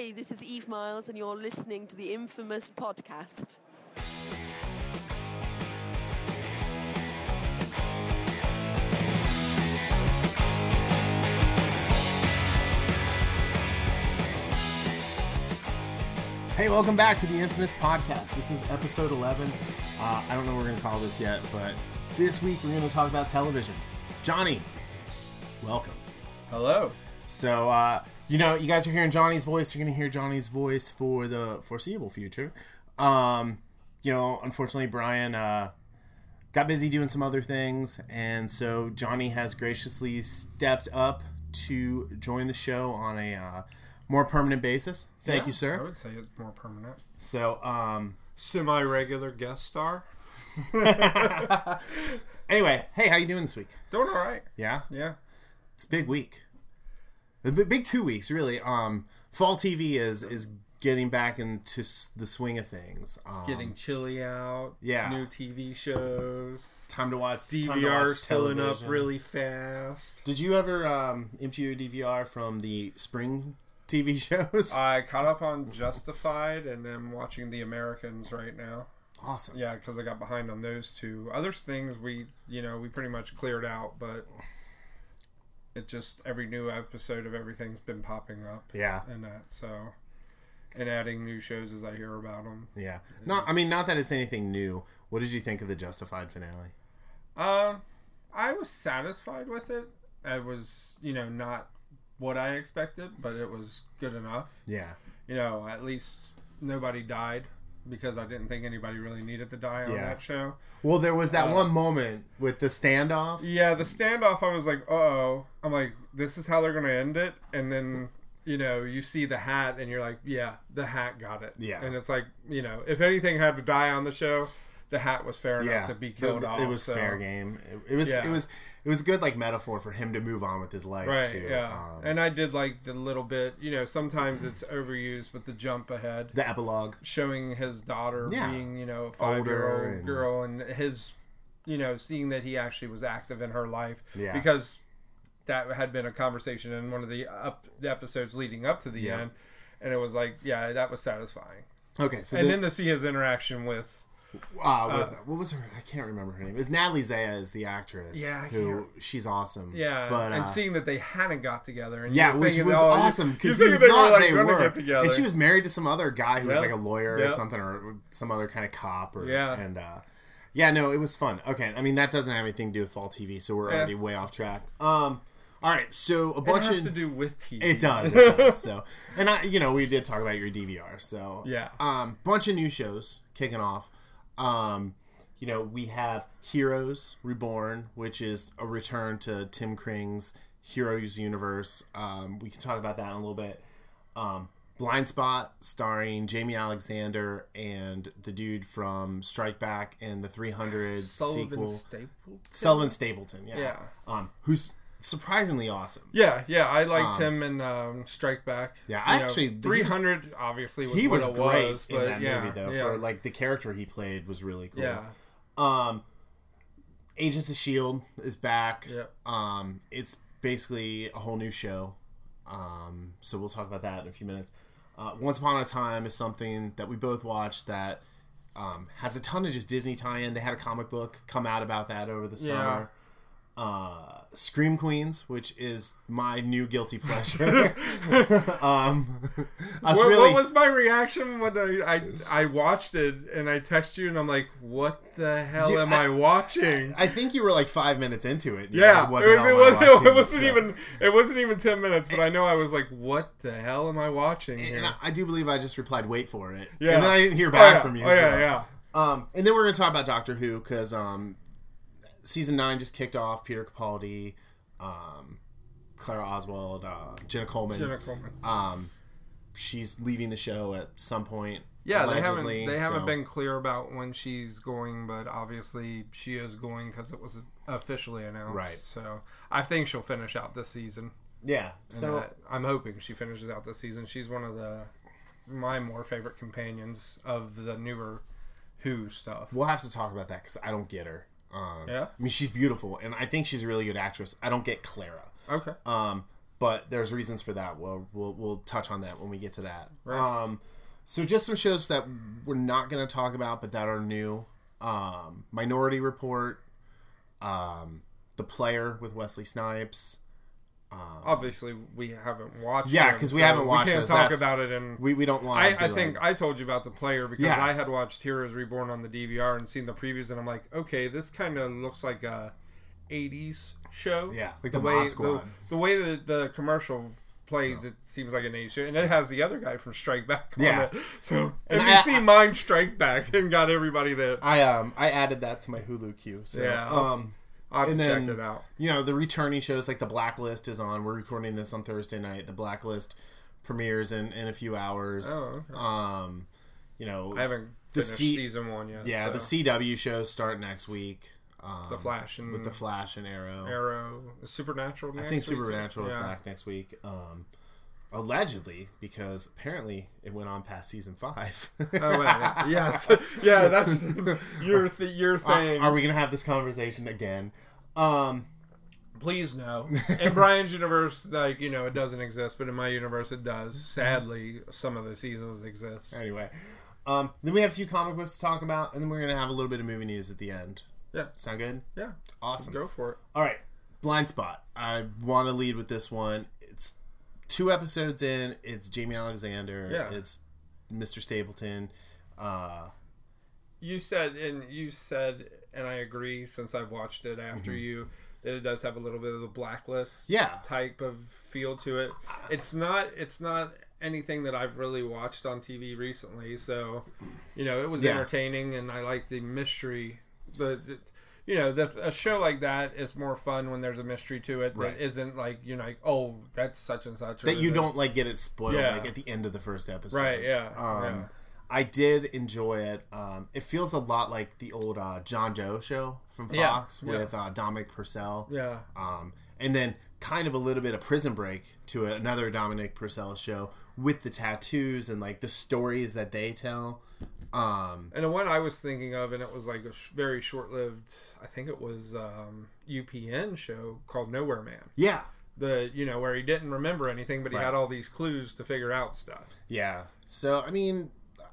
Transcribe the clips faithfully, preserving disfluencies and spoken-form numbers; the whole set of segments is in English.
Hi, this is Eve Miles, and you're listening to the Infamous Podcast. Hey, welcome back to the Infamous Podcast. This is episode eleven. Uh, I don't know what we're going to call this yet, but this week we're going to talk about television. Johnny, welcome. Hello. So, uh, you know, you guys are hearing Johnny's voice. You're going to hear Johnny's voice for the foreseeable future. Um, you know, unfortunately, Brian uh, got busy doing some other things, and so Johnny has graciously stepped up to join the show on a uh, more permanent basis. Thank yeah, you, sir. I would say it's more permanent. So, um... semi-regular guest star. Anyway, hey, how you doing this week? Doing all right. Yeah? Yeah. It's a big week. A big, big two weeks, really. Um, fall T V is is getting back into s- the swing of things. Um, Getting chilly out. Yeah. New T V shows. time to watch D time V to watch R's filling up television. really fast. Did you ever um, empty your D V R from the spring T V shows? I caught up on Justified and am watching The Americans right now. Awesome. Yeah, because I got behind on those two. Other things we, you know, we pretty much cleared out, but it just, every new episode of everything's been popping up. Yeah. And that, so, and adding new shows as I hear about them. Yeah. Not. I mean, not that it's anything new. What did you think of the Justified finale? Uh, I was satisfied with it. It was, you know, not what I expected, but it was good enough. Yeah. You know, at least nobody died, because I didn't think anybody really needed to die on Yeah. that show. Well, there was that Uh, one moment with the standoff. Yeah, the standoff, I was like, uh-oh. I'm like, this is how they're going to end it? And then, you know, you see the hat, and you're like, yeah, the hat got it. Yeah. And it's like, you know, if anything had to die on the show, the hat was fair enough Yeah, to be killed it, off. it was so. fair game. It, it was Yeah. it was it was a good like metaphor for him to move on with his life Right, too. yeah. Um, And I did like the little bit, you know, sometimes it's overused with the jump ahead, the epilogue. showing his daughter Yeah. being, you know, a Older five-year-old and- girl, and his, you know, seeing that he actually was active in her life. Yeah. Because that had been a conversation in one of the, up, the episodes leading up to the Yeah. end. And it was like, yeah, that was satisfying. Okay, so and the, then to see his interaction with... uh, with, uh, what was her? I can't remember her name. It's Natalie Zaya is the actress. Yeah, I who she's awesome. Yeah, but and uh, seeing that they hadn't got together. And yeah, you were which thinking, was oh, you- awesome because you you thinking thought they gonna were. get together. And she was married to some other guy who was Yep. like a lawyer Yep. or something, or some other kind of cop. Or, Yeah. and uh, yeah, no, it was fun. Okay, I mean that doesn't have anything to do with fall T V, so we're Yeah. already way off track. Um, all right, so a bunch It has of to do with T V. It does, it does. So, and I, you know, we did talk about your D V R. So, Yeah. um, bunch of new shows kicking off. Um, you know, we have Heroes Reborn, which is a return to Tim Kring's Heroes universe. Um, we can talk about that in a little bit. Um, Blind Spot, starring Jamie Alexander and the dude from Strike Back and the three hundred Sullivan sequel, Stapleton? Sullivan Stapleton. Yeah. Yeah. Um, who's surprisingly awesome. Yeah, yeah, I liked Um, him in um, Strike Back. Yeah, I You know, actually- he was- three hundred obviously was He what was it great was, in but that yeah, movie, though. yeah, For like the character he played was really cool. yeah, Um, Agents of S H I E L D is back. yeah. Um, it's basically a whole new show. Um, so we'll talk about that in a few minutes. Uh, Once Upon a Time is something that we both watched that um, has a ton of just Disney tie-in. They had a comic book come out about that over the Yeah. summer. Uh, Scream Queens, which is my new guilty pleasure. um, I was What, really, what was my reaction when I, I I watched it and I text you and I'm like, what the hell Yeah, am I- I, watching? I think you were like five minutes into it. and you're yeah, like, what it the was. hell It, am I was watching? it wasn't So- even. It wasn't even ten minutes, but I know I was like, "What the hell am I watching here?" And I, I do believe I just replied, "Wait for it." Yeah. And then I didn't hear Oh, back yeah. from you. Oh yeah, so. yeah. Um, and then we're going to talk about Doctor Who because um, season nine just kicked off. Peter Capaldi, um, Clara Oswald, uh, Jenna Coleman. Jenna Coleman. Um, she's leaving the show at some point. Yeah, they haven't allegedly, they haven't so- been clear about when she's going, but obviously she is going because it was officially announced. Right. So I think she'll finish out this season. Yeah. And So that- I'm hoping she finishes out this season. She's one of the my more favorite companions of the newer Who stuff. we'll have to talk about that because I don't get her. Um, Yeah? I mean, she's beautiful, and I think she's a really good actress. I don't get Clara. Okay. Um, but there's reasons for that. We'll we'll we'll touch on that when we get to that. Right. Um, so just some shows that we're not going to talk about, but that are new. Um, Minority Report, um, The Player with Wesley Snipes. Um, Obviously, we haven't watched. Yeah, them, because we so haven't watched. We can't those. talk That's, about it, and we we don't want. I, I be think like, I told you about The Player because Yeah. I had watched Heroes Reborn on the D V R and seen the previews, and I'm like, okay, this kind of looks like a eighties show. yeah, like the, the, way Mod the, Squad. the way that the commercial plays, So. it seems like an eighties show, and it has the other guy from Strike Back on Yeah. it. So And N I- B C Mind Strike Back and got everybody there. I um I added that to my Hulu queue. So, Yeah. Um, I'll have and to then, check it out. you know, the returning shows like The Blacklist is on. We're recording this on Thursday night. The Blacklist premieres in, in a few hours. Oh, okay. Um, you know, I haven't the finished C- season one yet. yeah, so. the C W shows start next week. Um, The Flash and with the Flash and Arrow. Arrow, Supernatural. I Next think week? Supernatural is Yeah. back next week. Um, allegedly, because apparently it went on past season five. Oh wait, yes, yeah, that's your th- your Are, thing. are we gonna have this conversation again? Um, Please no. In Brian's universe, like you know, it doesn't exist, but in my universe, it does. Sadly, some of the seasons exist. anyway, um, then we have a few comic books to talk about, and then we're gonna have a little bit of movie news at the end. Yeah, Sound good? yeah, Awesome. go for it. All right, Blind Spot. I want to lead with this one. It's two episodes in. It's Jamie Alexander. Yeah. It's Mister Stapleton. Uh, You said, and you said, and I agree. Since I've watched it after Mm-hmm. you, that it does have a little bit of the Blacklist Yeah. type of feel to it. It's not. It's not anything that I've really watched on T V recently. So, you know, it was Yeah. entertaining, and I like the mystery. The, the you know, the, a show like that is more fun when there's a mystery to it Right. that isn't like you know, like oh, that's such and such. or that you that- don't like get it spoiled Yeah. like at the end of the first episode. Right? Yeah. Um, yeah. I did enjoy it. Um, it feels a lot like the old uh, John Doe show from Yeah, Fox yeah. with uh, Dominic Purcell. Yeah. Um, and then kind of a little bit of Prison Break to it, another Dominic Purcell show with the tattoos and like the stories that they tell. Um, And the one I was thinking of, and it was like a sh- very short-lived. I think it was um, U P N show called Nowhere Man. yeah, The you know where he didn't remember anything, but he Right. had all these clues to figure out stuff. yeah. So I mean,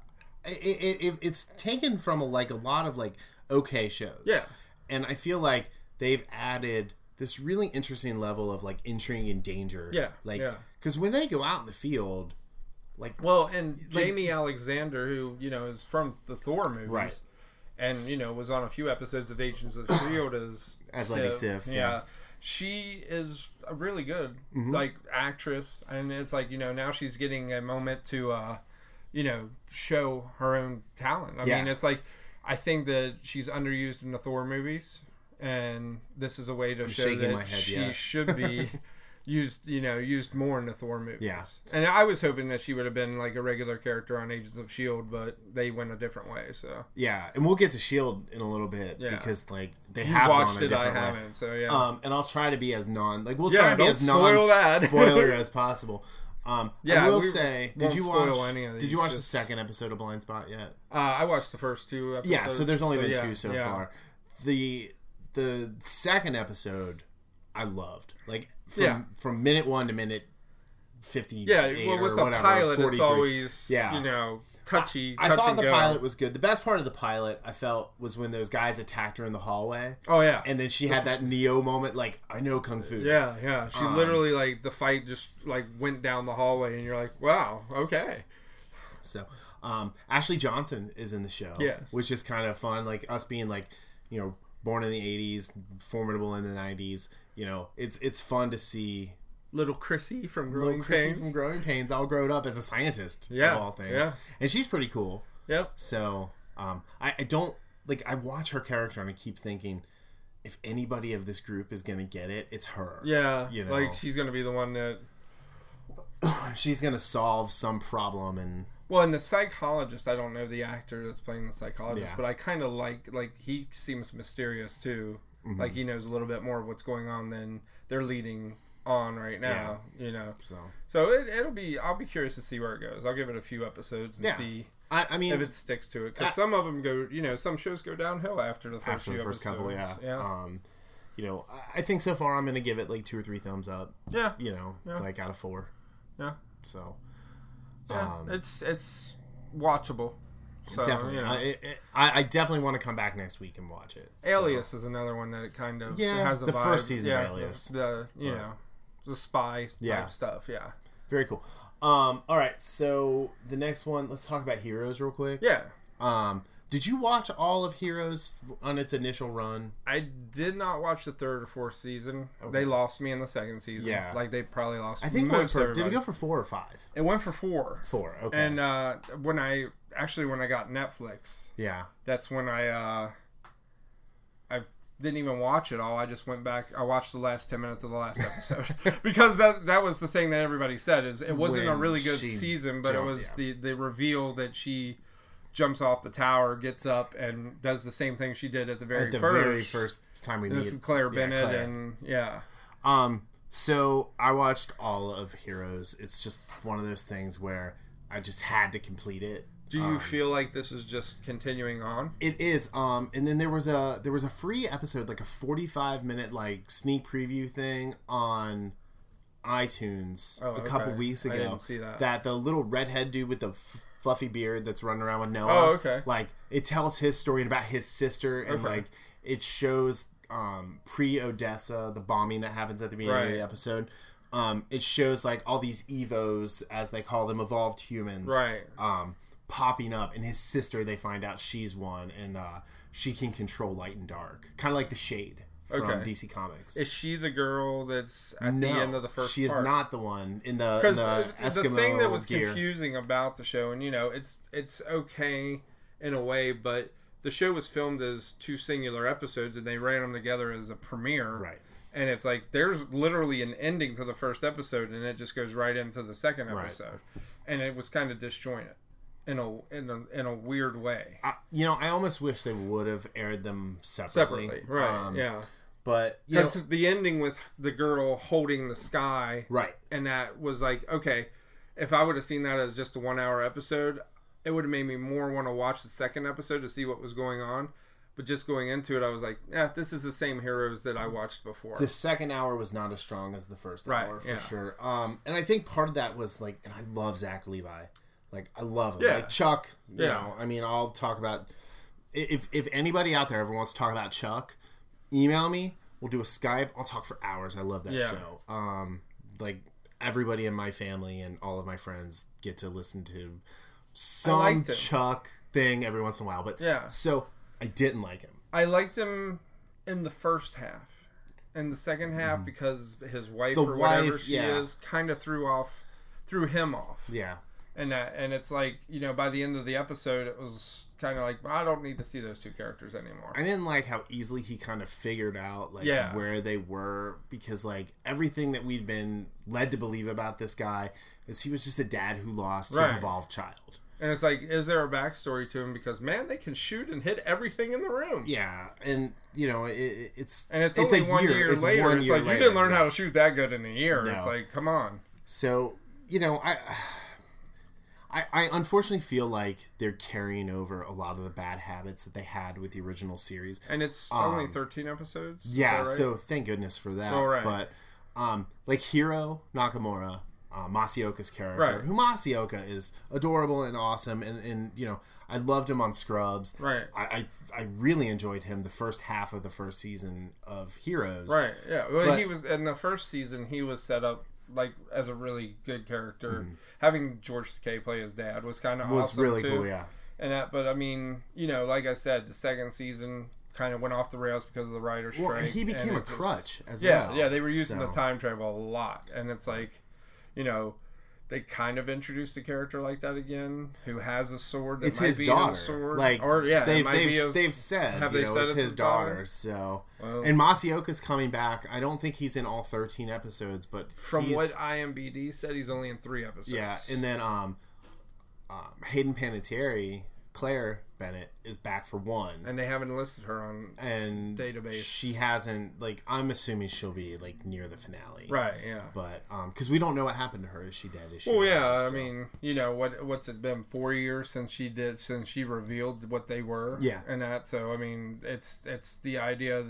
it, it, it it's taken from a, like a lot of like okay shows. Yeah. and I feel like they've added this really interesting level of like intrigue and danger. Yeah, like yeah. because when they go out in the field, like Well, and Like- Jamie Alexander, who you know is from the Thor movies, Right. and you know was on a few episodes of Agents of Shield as As Lady Sif, Yeah. yeah. She is a really good Mm-hmm. like actress, and it's like you know now she's getting a moment to, uh, you know, show her own talent. I Yeah. mean, it's like I think that she's underused in the Thor movies, and this is a way to show shaking that my head, she yes. should be. Used, you know, used more in the Thor movies. Yeah. And I was hoping that she would have been like a regular character on Agents of Shield, but they went a different way. So yeah, and we'll get to Shield in a little bit Yeah. because like they you have watched gone a it, I different way. haven't. So yeah. Um, and I'll try to be as non like we'll Yeah, try to be don't as spoil non that. spoiler as possible. Um, Yeah, I will we say, did won't you spoil watch? any of Did these, you watch just- the second episode of Blind Spot yet? uh, I watched the first two episodes. Yeah, so there's only been yeah, two so yeah. far. The the second episode, I loved. Like from Yeah. from minute one to minute fifty. Yeah, well, with or the whatever, pilot, it's forty-three. always Yeah. you know touchy. I touch thought and the go. pilot was good. The best part of the pilot, I felt, was when those guys attacked her in the hallway, Oh yeah. and then she had that Neo moment, like I know kung fu. yeah, yeah. She Um, literally like the fight just like went down the hallway, and you're like, wow, okay. So, um, Ashley Johnson is in the show, Yes. which is kind of fun. Like us being like, you know, born in the eighties, formidable in the nineties. You know, it's it's fun to see Little Chrissy from little Growing Chrissy Pains. from Growing Pains all grown up as a scientist. Yeah, of all things. yeah. And she's pretty cool. Yep. So, um, I, I don't like. I watch her character and I keep thinking, if anybody of this group is gonna get it, it's her. Yeah. You know. Like she's gonna be the one that. She's gonna solve some problem and. Well, and the psychologist, I don't know the actor that's playing the psychologist, Yeah. but I kind of like, like, he seems mysterious, too. Mm-hmm. Like, he knows a little bit more of what's going on than they're leading on right now, you know. So. So it, it'll be, I'll be curious to see where it goes. I'll give it a few episodes and Yeah. see I, I mean, if it sticks to it. Because I- some of them go, you know, some shows go downhill after the first after few the first episodes. couple, yeah. Yeah. Um, you know, I, I think so far I'm gonna give it like two or three thumbs up. Yeah. You know, Yeah. like out of four. Yeah. So. Yeah. Um, it's it's watchable. So, definitely, you know. I, it, I I definitely want to come back next week and watch it. So. Alias is another one that it kind of Yeah, has a the vibe. first season of yeah, Alias. The, the you But- know the spy type Yeah. stuff. Yeah. Very cool. Um, all right, so the next one, let's talk about Heroes real quick. Yeah. Um, did you watch all of Heroes on its initial run? I did not watch the third or fourth season. Okay. They lost me in the second season. Yeah. Like they probably lost. I think it went most for. Did it everybody. go for four or five? It went for four. Four. Okay. And uh, when I actually when I got Netflix, yeah. that's when I uh, I didn't even watch it all. I just went back. I watched the last ten minutes of the last episode because that that was the thing that everybody said is it wasn't a When really good she season, but it jumped, was yeah. the the reveal that she jumps off the tower, gets up, and does the same thing she did at the very At the first. very first time we And meet. this is Claire yeah, Bennett, Claire. and yeah, Um, so I watched all of Heroes. It's just one of those things where I just had to complete it. do you Um, feel like this is just continuing on? It is. Um, and then there was a there was a free episode, like a forty-five minute like sneak preview thing on iTunes Oh, a couple okay. weeks I ago. didn't see that. the little redhead dude with the f- fluffy beard that's running around with Noah. Oh, okay. Like it tells his story about his sister, and Okay. like it shows um, pre Odessa, the bombing that happens at the beginning of Right. the episode. Um, it shows like all these Evos, as they call them, evolved humans. Right. Um, popping up, and his sister, they find out she's one, and uh, she can control light and dark, kind of like the Shade from Okay. D C Comics. Is she the girl that's at no, the end of the first? she is part? not the one in the, in Because the the, Eskimo thing that was gear. confusing about the show, and you know, it's it's okay in a way, but the show was filmed as two singular episodes, and they ran them together as a premiere. Right. And it's like there's literally an ending to the first episode, and it just goes right into the second Right. episode, and it was kind of disjointed in a in a in a weird way. I, you know, I almost wish they would have aired them separately. Separately, right? Um, yeah. But you know, Because the ending with the girl holding the sky, right. and that was like, okay, if I would have seen that as just a one hour episode, it would have made me more want to watch the second episode to see what was going on. But just going into it, I was like, yeah, this is the same Heroes that I watched before. The second hour was not as strong as the first Right, hour, for yeah. sure. Um, and I think part of that was like, and I love Zach Levi. Like, I love him. Yeah. Like, Chuck, you Yeah. know, I mean, I'll talk about, if, if anybody out there ever wants to talk about Chuck, email me. We'll do a Skype. I'll talk for hours. I love that Yeah. show. Um, like, everybody in my family and all of my friends get to listen to some liked him. Chuck thing every once in a while. But Yeah. so I didn't like him. I liked him in the first half. In the second half, because his wife The or whatever wife, she yeah. is kind of threw off, threw him off. Yeah. And that, and it's like, you know, by the end of the episode, it was kind of like, I don't need to see those two characters anymore. I didn't like how easily he kind of figured out like Yeah. where they were, because like everything that we'd been led to believe about this guy is he was just a dad who lost his Right. evolved child. And it's like, is there a backstory to him? Because, man, they can shoot and hit everything in the room. Yeah, and you know it, it- it's And it's, only a one year, It's later. one It's year like, later, you didn't learn yeah. how to shoot that good in a year. No. It's like, come on. So you know I. I, I unfortunately feel like they're carrying over a lot of the bad habits that they had with the original series. And it's Um, only thirteen episodes? Is Yeah, that right? so thank goodness for that. Oh, right. But um, like Hiro Nakamura, uh, Masaoka's character, Right. who Masaoka is adorable and awesome, and, and you know I loved him on Scrubs. Right. I, I I really enjoyed him the first half of the first season of Heroes. Right, yeah. Well, But- he was in the first season. He was set up like as a really good character. Mm-hmm. Having George Takei play his dad was kind of Was awesome really too. cool. Yeah. And that, but I mean, you know, like I said, the second season kind of went off the rails because of the writer's Well, strike. he became and a it just- crutch as Yeah, well. yeah. They were using So- the time travel a lot, and it's like, you know. They kind of introduced a character like that again, who has a sword that It's might his be daughter. his sword. Like, or yeah, it they've might be they've, his- they've said, have you they know, said it's it's his his daughter? daughter. So, Well- and Masaoka's coming back. I don't think he's in all thirteen episodes, but From he's, what I M D B said, he's only in three episodes. yeah, and then um, um, Hayden Panettiere, Claire Bennett is back for one, and they haven't listed her on. and database. she hasn't like. I'm assuming she'll be like near the finale, Right, yeah. But um, because we don't know what happened to her. Is she dead? Is she? Well, alive? yeah. I So- mean, you know what? What's it been? Four years since she did, since she revealed what they were. Yeah. And that. So I mean, it's it's the idea that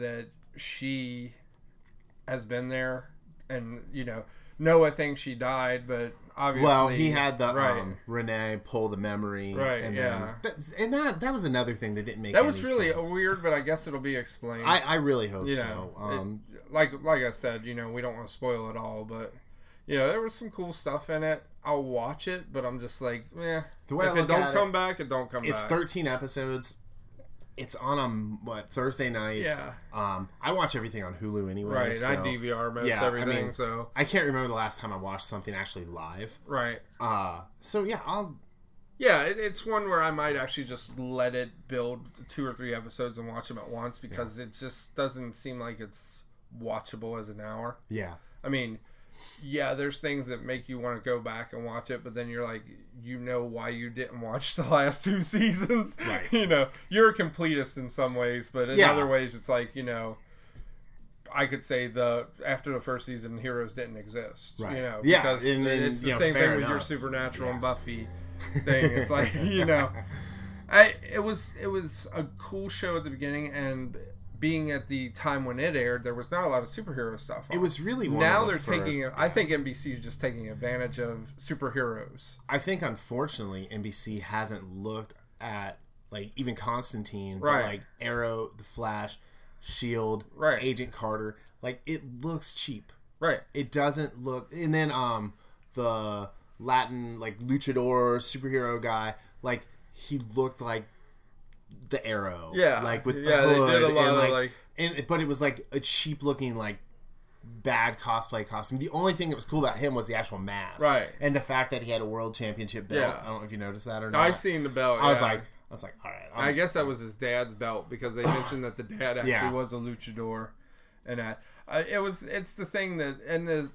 she has been there, and you know Noah thinks she died, but obviously, well, he had the right. um, Renee pull the memory, right? And yeah, then, and that that was another thing that didn't make that any was really sense. weird, but I guess it'll be explained. I, I really hope you so. know, Um, it, like like I said, you know, we don't want to spoil it all, but you know, there was some cool stuff in it. I'll watch it, but I'm just like, eh. The way if I it look don't at come it, back, it don't come it's back. thirteen episodes. It's on on what Thursday nights. Yeah. Um, I watch everything on Hulu anyway. Right, so, I D V R most yeah, everything, I mean, so I can't remember the last time I watched something actually live. right. Uh, so yeah, I'll. Yeah, it, it's one where I might actually just let it build two or three episodes and watch them at once because yeah. it just doesn't seem like it's watchable as an hour. Yeah. I mean, yeah, there's things that make you want to go back and watch it, but then you're like, you know why you didn't watch the last two seasons. Right. You know, you're a completist in some ways, but in yeah. other ways, it's like, you know, I could say the after the first season, Heroes didn't exist. Right. You know, yeah. because and, and, it's the you know, same thing fair with your enough. Supernatural yeah. and Buffy thing. It's like, you know, I it was it was a cool show at the beginning, and being at the time when it aired, there was not a lot of superhero stuff on. It was really one now of the they're first, taking. yeah. I think N B C is just taking advantage of superheroes. I think unfortunately N B C hasn't looked at like even Constantine, Right. but like Arrow, The Flash, Shield, Right. Agent Carter. Like it looks cheap. Right. It doesn't look. And then um the Latin like luchador superhero guy, like he looked like the Arrow. Yeah. Like with the yeah, hood they did a lot and of like, like. and but it was like a cheap looking like bad cosplay costume. The only thing that was cool about him was the actual mask, Right. And the fact that he had a world championship belt. Yeah. I don't know if you noticed that or not. I seen the belt. I was yeah. like, I was like, all right. I'm, I guess that was his dad's belt because they mentioned that the dad actually Yeah. was a luchador, and that uh, it was. It's the thing that and the.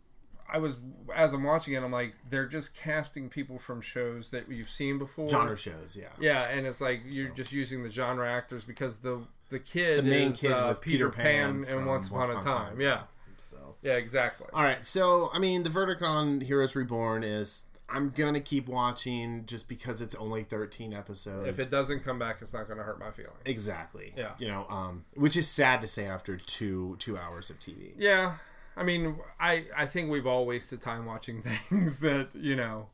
I was as I'm watching it, I'm like, they're just casting people from shows that you've seen before. genre shows, yeah. Yeah, and it's like you're So. just using the genre actors because the the kid The main is, kid uh, was Peter, Peter Pan, Pan and Once Upon a Time. Yeah, So, yeah, exactly. all right. So, I mean, the verdict on Heroes Reborn is I'm gonna keep watching just because it's only thirteen episodes. If it doesn't come back, it's not going to hurt my feelings. exactly, Yeah. you know, um, which is sad to say after two two hours of T V. Yeah, I mean, I I think we've all wasted time watching things that you know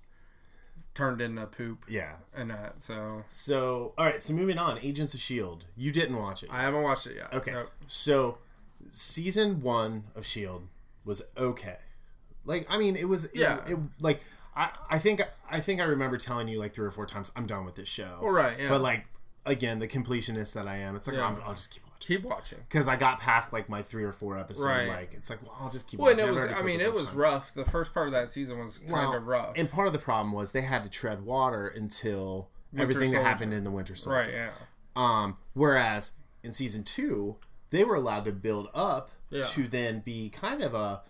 turned into poop Yeah. and that. So So, all right. So, moving on, Agents of Shield. You didn't watch it. I haven't watched it yet. Okay. Nope. So, season one of Shield was okay. Like, I mean, it was. It, Yeah. It, like, I, I think, I think I remember telling you like three or four times, I'm done with this show. All right. Yeah. But like, again, the completionist that I am, it's like, Yeah. I'm, I'll just keep watching. keep watching. Because I got past like my three or four episode. Right. Like, it's like, well, I'll just keep Well, and watching. it I've was. already I put mean, this it much was time. rough. The first part of that season was kind Well, of rough. And part of the problem was they had to tread water until Winter everything Soldier. that happened in the Winter Soldier. Right. Yeah. Um, whereas in season two, they were allowed to build up Yeah. to then be kind of a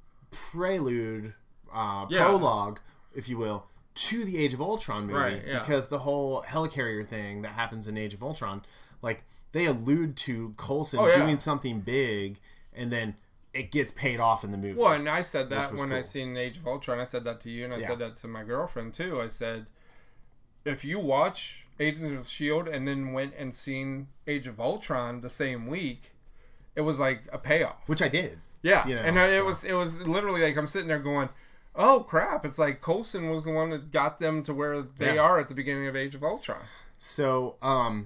prelude, uh, Yeah. prologue, if you will, to the Age of Ultron movie. Right, yeah. Because the whole helicarrier thing that happens in Age of Ultron, like, they allude to Coulson Oh, yeah. doing something big, and then it gets paid off in the movie. Well, and I said that was when I cool. seen Age of Ultron. I said that to you, and I Yeah. said that to my girlfriend too. I said, if you watch Agents of Shield and then went and seen Age of Ultron the same week, it was like a payoff. Which I did. Yeah, You know, and I, it so- was it was literally like I'm sitting there going, "Oh crap!" It's like Coulson was the one that got them to where they Yeah. are at the beginning of Age of Ultron. So, um,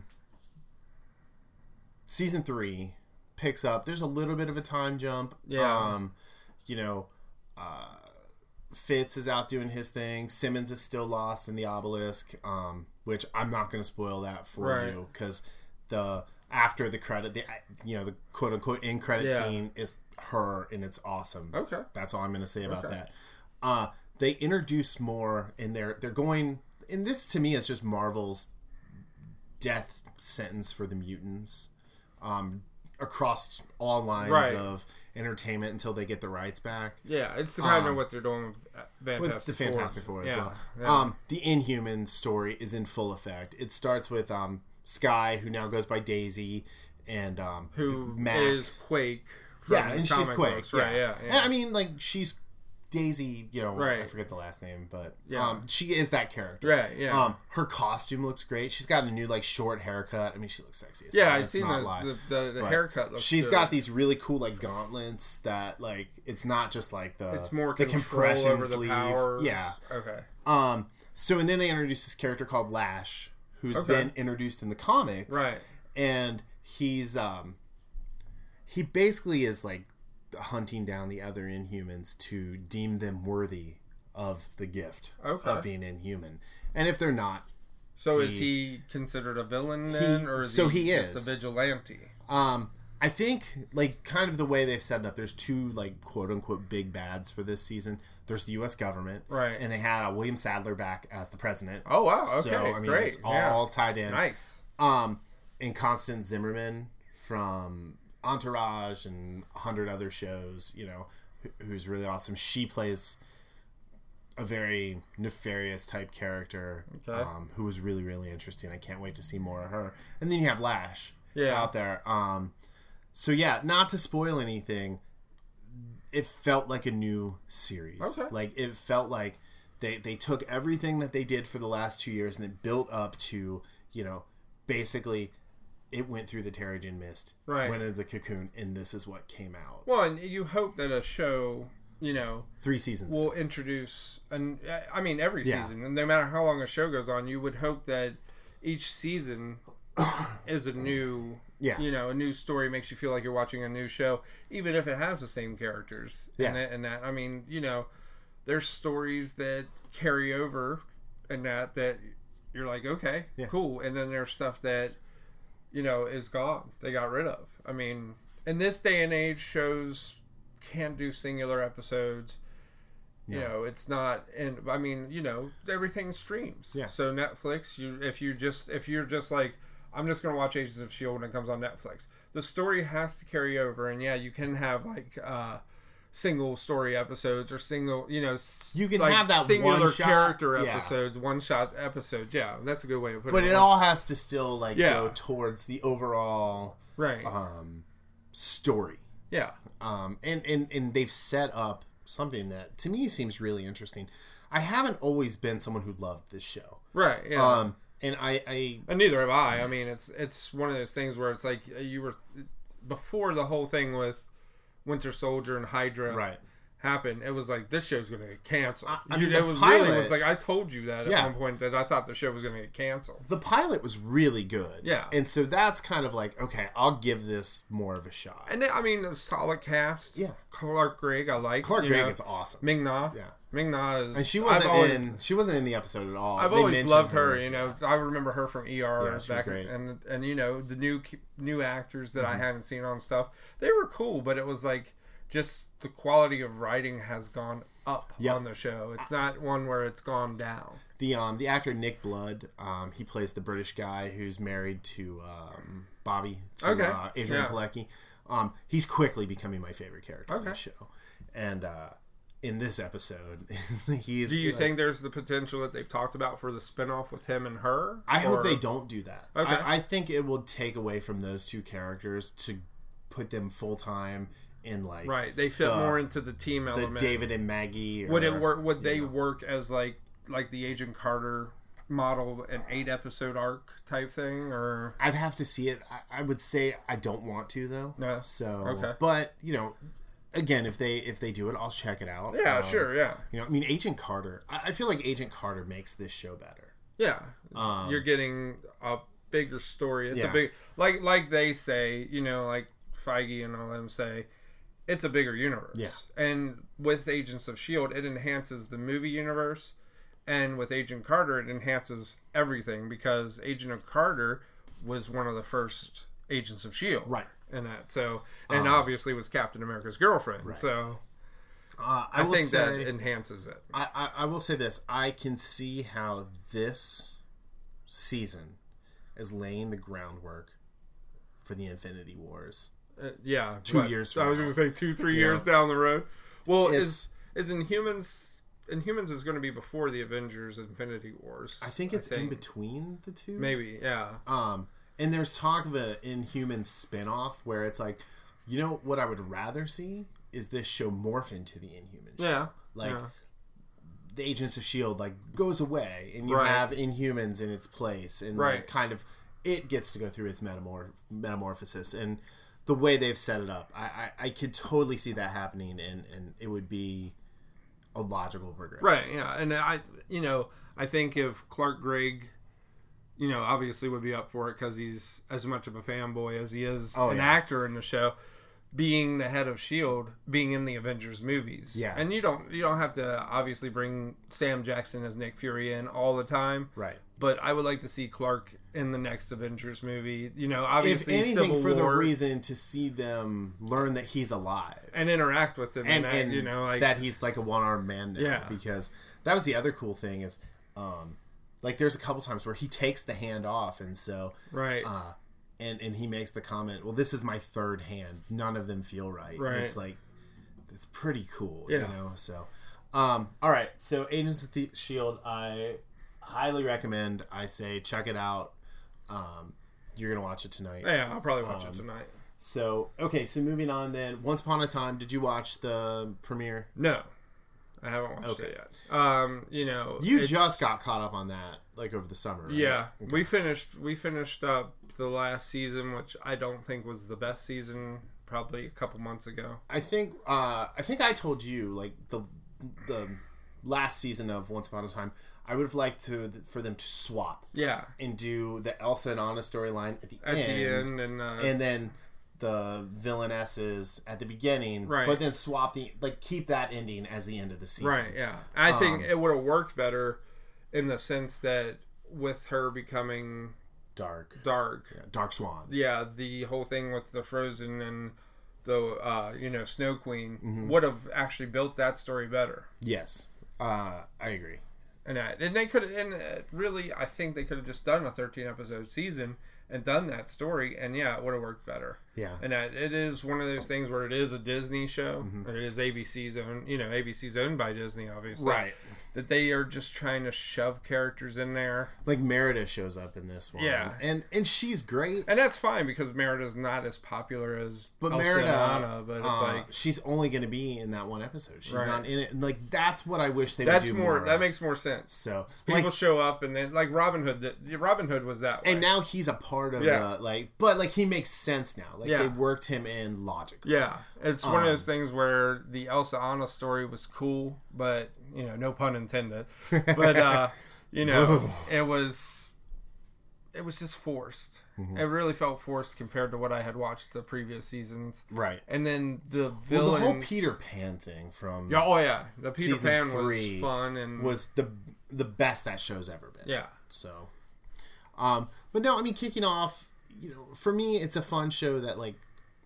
season three picks up. There's a little bit of a time jump. Yeah. Um, you know, uh, Fitz is out doing his thing. Simmons is still lost in the obelisk, um, which I'm not going to spoil that for Right. you because the after the credit, the you know the quote unquote end credit Yeah. scene is her and it's awesome. Okay. That's all I'm going to say about Okay. that. Uh, they introduce more in there. They're going, and this to me is just Marvel's death sentence for the mutants um, across all lines Right. of entertainment until they get the rights back. Yeah, it's kind Um, of what they're doing with uh, Fantastic With the Fantastic Four, as Yeah, well. yeah. Um, the Inhuman story is in full effect. It starts with um, Skye, who now goes by Daisy, and um, Who Mac. is Quake? From Yeah, the and she's comic Quake. books, yeah. right? Yeah, And, yeah. I mean, like she's Daisy, you know, Right. I forget the last name, but Yeah. um, she is that character. Right, yeah. Um, her costume looks great. She's got a new like short haircut. I mean, she looks sexy as Yeah, hell. I've Let's seen not those, lie. the the, the But haircut. Looks She's good. got these really cool like gauntlets that like it's not just like the It's more the control compression over the sleeve. powers. Yeah. Okay. Um. So and then they introduced this character called Lash, who's Okay. been introduced in the comics. Right. And he's um. He basically is like hunting down the other Inhumans to deem them worthy of the gift Okay. of being inhuman, and if they're not, So He- is he considered a villain then, He- or is so he, he just is. a vigilante? um, I think like kind of the way they've set it up. There's two like quote unquote big bads for this season. There's the U S government, Right. and they had uh, William Sadler back as the president. Oh wow. Okay. so I mean Great. it's all yeah. tied in. Nice. Um, and Constance Zimmerman from Entourage and a hundred other shows, you know, wh- who's really awesome. She plays a very nefarious type character, Okay. um, who was really, really interesting. I can't wait to see more of her. And then you have Lash Yeah. out there. Um, so yeah, not to spoil anything, it felt like a new series. Okay. Like it felt like they they took everything that they did for the last two years and it built up to, you know, basically it went through the Terrigen Mist, Right. went into the cocoon, and this is what came out. Well, and you hope that a show, you know, Three seasons. will introduce, and I mean every Yeah. season, and no matter how long a show goes on, you would hope that each season is a new, Yeah. you know, a new story. Makes you feel like you're watching a new show, even if it has the same characters. Yeah. And that, and that I mean, you know, there's stories that carry over, and that that you're like, okay, Yeah. cool, and then there's stuff that, you know, is gone. They got rid of. I mean, in this day and age, shows can't do singular episodes. You No. know, it's not, and I mean, you know, everything streams. Yeah. So Netflix, you if you just if you're just like, I'm just gonna watch Agents of S H I E L D when it comes on Netflix, the story has to carry over, and yeah, you can have like uh single story episodes or single, you know, s- You can like have that singular one shot, character yeah. episodes, one shot episodes. Yeah, that's a good way of putting But it. it all has to still like Yeah. go towards the overall right. um, story. Yeah. Um, and, and, and they've set up something that to me seems really interesting. I haven't always been someone who loved this show. Right. Yeah. Um, and I, I And neither have I. I mean, it's it's one of those things where it's like you were before the whole thing with Winter Soldier and Hydra right. happened. It was like this show's going to get canceled. I- I You- mean, it the was pilot- really was like I told you that at Yeah. one point that I thought the show was going to get canceled. The pilot was really good. Yeah. And so that's kind of like, okay, I'll give this more of a shot. And then, I mean, a solid cast. Yeah. Clark Gregg, I like. Clark you Gregg know. is awesome. Ming Na. Yeah. Ming Na is. And she I've wasn't always- in she wasn't in the episode at all. I've They always mentioned loved her, you know. I remember her from E R Yeah, she was back, great. and and you know the new new actors that Mm-hmm. I hadn't seen on stuff. They were cool, but it was like just the quality of writing has gone up Yep. on the show. It's not one where it's gone down. The um the actor Nick Blood, um, he plays the British guy who's married to um, Bobby, to Okay. uh, Adrian Yeah. Pilecki. Um, he's quickly becoming my favorite character on Okay. the show. And uh, in this episode, he's. Do you like- think there's the potential that they've talked about for the spinoff with him and her? I hope Or- they don't do that. Okay. I, I think it will take away from those two characters to put them full time in like Right, they fit the- more into the team the element. David and Maggie. Or, Would it work? Would they you know. work as like like the Agent Carter model, an eight episode arc type thing, or I'd have to see it. I, I would say I don't want to though. No. So, Okay. but you know, again, if they if they do it, I'll check it out. yeah, Um, sure, yeah, You know, I mean, Agent Carter. I, I feel like Agent Carter makes this show better. yeah. Um, You're getting a bigger story. It's Yeah. a big like like they say, you know, like Feige and all them say, it's a bigger universe. Yeah. And with Agents of S H I E L D, it enhances the movie universe, and with Agent Carter, it enhances everything because Agent of Carter was one of the first Agents of S H I E L D. Right. And that so, and Um, obviously was Captain America's girlfriend. Right. So Uh, I, I, will think say, that enhances it. I, I, I will say this. I can see how this season is laying the groundwork for the Infinity Wars. Uh, yeah, Two what? years I from was now. going to say two, three Yeah. years down the road. Well, It's- is is Inhumans? Inhumans is going to be before the Avengers: Infinity Wars. I think it's in between the two. Maybe, yeah. Um, and there's talk of an Inhumans spinoff where it's like, you know what I would rather see is this show morph into the Inhumans? Yeah. Like, yeah. the Agents of S H I E L D, like, goes away, and you Right. have Inhumans in its place, and Right. like, kind of, it gets to go through its metamor- metamorphosis, and the way they've set it up, I, I, I could totally see that happening, and, and it would be a logical progression. Right, yeah. And I, you know, I think if Clark Gregg, you know, obviously would be up for it because he's as much of a fanboy as he is Oh, an yeah. actor in the show, being the head of S H I E L D, being in the Avengers movies. Yeah. And you don't you don't have to obviously bring Sam Jackson as Nick Fury in all the time. Right. But I would like to see Clark in the next Avengers movie. You know, If obviously anything, Civil for the War, reason to see them learn that he's alive. and interact with him, and, and, and you know, like that he's like a one-armed man now. Yeah. Because that was the other cool thing is, um, like there's a couple times where he takes the hand off, and so, right, uh, and and he makes the comment, "Well, this is my third hand. None of them feel right." Right. And it's like, it's pretty cool, Yeah. you know. So, um, all right. So, Agents of the S H I E L D, I highly recommend. I say check it out. Um, you're gonna watch it tonight. yeah, I'll probably watch Um, it tonight. So, okay. So moving on then. Once Upon a Time. Did you watch the premiere? No, I haven't watched Okay. it yet. Um, you know, You it's- just got caught up on that, like over the summer, right? yeah. Okay. We finished we finished up the last season, which I don't think was the best season. Probably a couple months ago. I think uh, I think I told you like the the last season of Once Upon a Time. I would have liked to for them to swap Yeah, and do the Elsa and Anna storyline at the at end, the end, and uh, and then the villainesses at the beginning, Right. But then swap the like keep that ending as the end of the season, right, yeah. I think Um, it would have worked better in the sense that with her becoming Dark, dark. yeah, Dark Swan. Yeah, the whole thing with the Frozen and the uh, you know Snow Queen Mm-hmm. would have actually built that story better. Yes, uh, I agree. And that, and they could, and uh, really, I think they could have just done a thirteen episode season and done that story, and yeah, it would have worked better. Yeah, And that it is one of those things where it is a Disney show, Mm-hmm. or it is A B C's own, you know, A B C's owned by Disney, obviously. right. That they are just trying to shove characters in there, Like Merida shows up in this one, Yeah. and and she's great. and that's fine because Merida's not as popular as But Elsa Merida, and Anna, but it's uh, like she's only going to be in that one episode. She's Right. not in it. And like that's what I wish they that's would do more. more. that of. makes more sense. So People like, show up and then like Robin Hood. That Robin Hood was that way. and now he's a part of Yeah. the like, but like he makes sense now. Like Yeah. they worked him in logically. Yeah, it's one of Um, those things where the Elsa Anna story was cool, but you know, no pun intended. But uh, you know, it was it was just forced. Mm-hmm. It really felt forced compared to what I had watched the previous seasons. Right. And then the Well, villains. the whole Peter Pan thing from Yeah, oh yeah, the Peter season Pan three was fun and was the the best that show's ever been. yeah, So, um, but no, I mean, kicking off, you know, for me, it's a fun show that like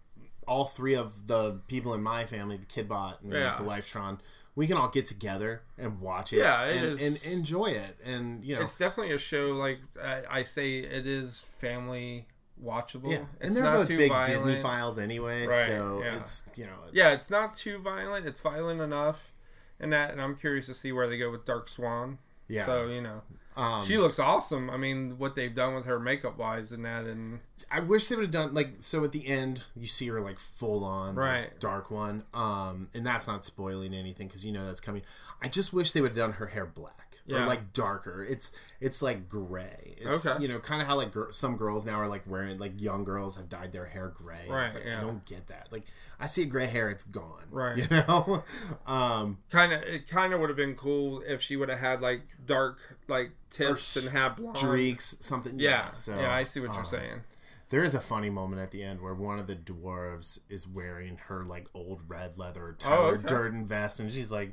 all three of the people in my family, the Kidbot and Yeah. the Lifetron, we can all get together and watch it, Yeah, it and, is- and enjoy it, and you know, it's definitely a show like I, I say it is family watchable. yeah, It's and they're not both too big violent. Disney files anyway, Right, so yeah. it's you know, it's, Yeah, it's not too violent. It's violent enough, and that, and I'm curious to see where they go with Dark Swan. yeah. So you know, um, she looks awesome. I mean, what they've done with her makeup wise and that, and I wish they would have done like so at the end you see her like full on like, Right. dark one, um, and that's not spoiling anything because you know that's coming. I just wish they would have done her hair black Yeah. or like darker. It's it's like gray. It's, Okay. you know, kind of how like gr- some girls now are like wearing like young girls have dyed their hair gray. Right, It's like, yeah. I don't get that. Like I see gray hair, it's gone. Right. You know, um, kind of it kind of would have been cool if she would have had like dark like tips Or and had blonde. streaks, something. Yeah, Yeah. So yeah, I see what um, you're saying. There is a funny moment at the end where one of the dwarves is wearing her like old red leather Tyler Oh, okay. Durden vest, and she's like,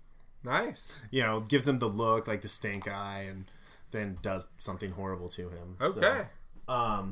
Nice. you know, gives him the look like the stink eye, and then does something horrible to him. Okay. So, um.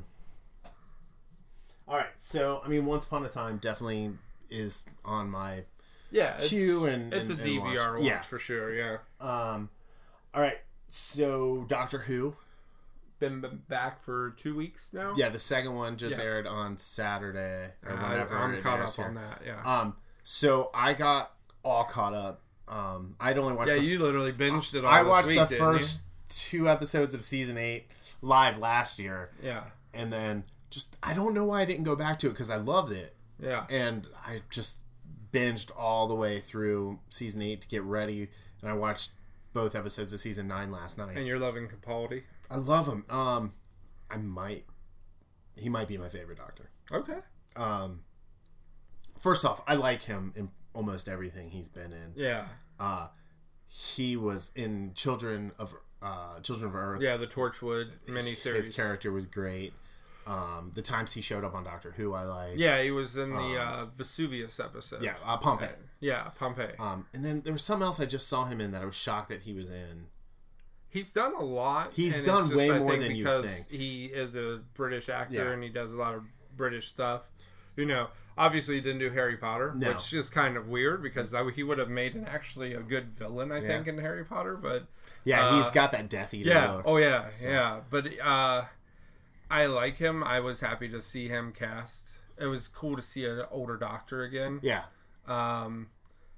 All right, so I mean, Once Upon a Time definitely is on my Yeah, it's, Queue and- it's and- a and D V R watch. watch, Yeah. for sure. Yeah, um. All right, so Doctor Who, been b- back for two weeks now. yeah, the second one just Yeah. aired on Saturday or I, whenever I'm it caught airs up here. on that. Yeah. Um, so I got all caught up. Um, I'd only watched. yeah, the, you literally binged it all. I this watched week, the didn't first two episodes of season eight live last year, you? Yeah. and then just I don't know why I didn't go back to it because I loved it, Yeah. and I just binged all the way through season eight to get ready, and I watched both episodes of season nine last night. And you're loving Capaldi? I love him. Um, I might, he might be my favorite Doctor. Okay. Um, first off, I like him in almost everything he's been in. Yeah. Uh, he was in Children of uh, Children of Earth. Yeah, the Torchwood miniseries. His character was great. Um, the times he showed up on Doctor Who, I like. Yeah, he was in the Um, uh, Vesuvius episode. Yeah, uh, Pompeii. Yeah, Pompeii. Um, and then there was something else I just saw him in that I was shocked that he was in. He's done a lot. He's and done it's just, way I more think, than you because think. he is a British actor Yeah. and he does a lot of British stuff. You know, obviously he didn't do Harry Potter, No. which is kind of weird because I, he would have made an actually a good villain, I Yeah. think, in Harry Potter. But Yeah, uh, he's got that Death Eater yeah, look. oh yeah, So- yeah. But uh, I like him. I was happy to see him cast. It was cool to see an older Doctor again. Yeah. Um,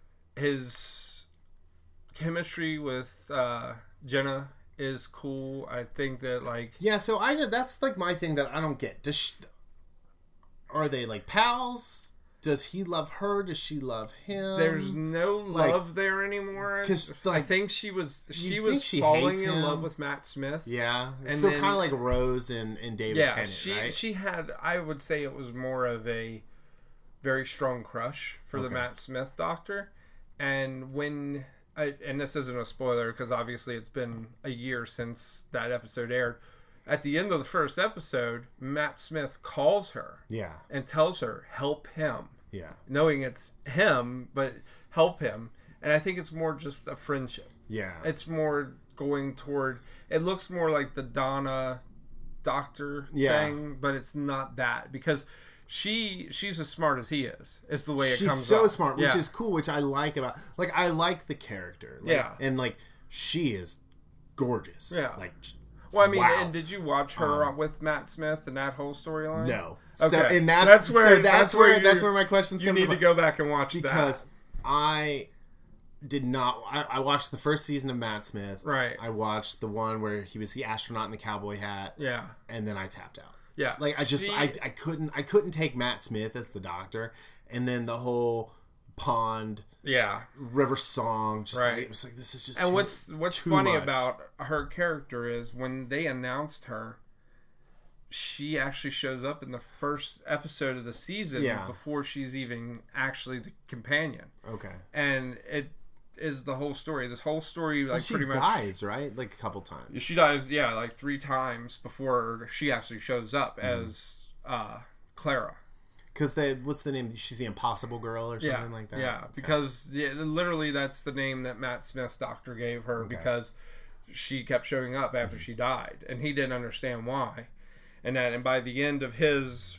his chemistry with uh, Jenna is cool. I think that like Yeah, so I that's like my thing that I don't get. Does she, are they like pals? Does he love her? Does she love him? there's no like- love there anymore. 'cause, I like, think she was she you was think she falling hates in him? love with Matt Smith. Yeah, And so then- kind of like Rose and, and David Yeah, Tennant, she right? she had. I would say it was more of a very strong crush for the Okay. Matt Smith Doctor, and when I, and this isn't a spoiler because obviously it's been a year since that episode aired. At the end of the first episode, Matt Smith calls her yeah, and tells her help him, yeah, knowing it's him, but help him. And I think it's more just a friendship. yeah. It's more going toward. It looks more like the Donna Doctor Yeah. thing, but it's not that because she she's as smart as he is. It's the way it She's comes. so off. smart, which Yeah. is cool, which I like about like I like the character. Like, Yeah. and like she is gorgeous. Yeah. like just- Well, I mean, wow. and did you watch her Um, with Matt Smith and that whole storyline? no. Okay. So and that's, That's where- so that's, that's where, where you- that's where my questions You come need from. to go back and watch because that. I did not. I, I watched the first season of Matt Smith. Right. I watched the one where he was the astronaut in the cowboy hat. Yeah. And then I tapped out. Yeah. Like I just She- I, I couldn't I couldn't take Matt Smith as the Doctor, and then the whole pond Yeah. river song. Just Right. like, it was like this is just. And too- what's what's too funny much. about her character is when they announced her, she actually shows up in the first episode of the season Yeah. before she's even actually the companion, Okay. and it is the whole story. This whole story, like Well, she pretty much, dies, right? Like a couple times. she dies, yeah, like three times before she actually shows up Mm-hmm. as uh, Clara. Because they, what's the name? She's the Impossible Girl or something Yeah, like that. yeah, Okay. because yeah, literally that's the name that Matt Smith's doctor gave her Okay. because she kept showing up after she died, and he didn't understand why. And that, and by the end of his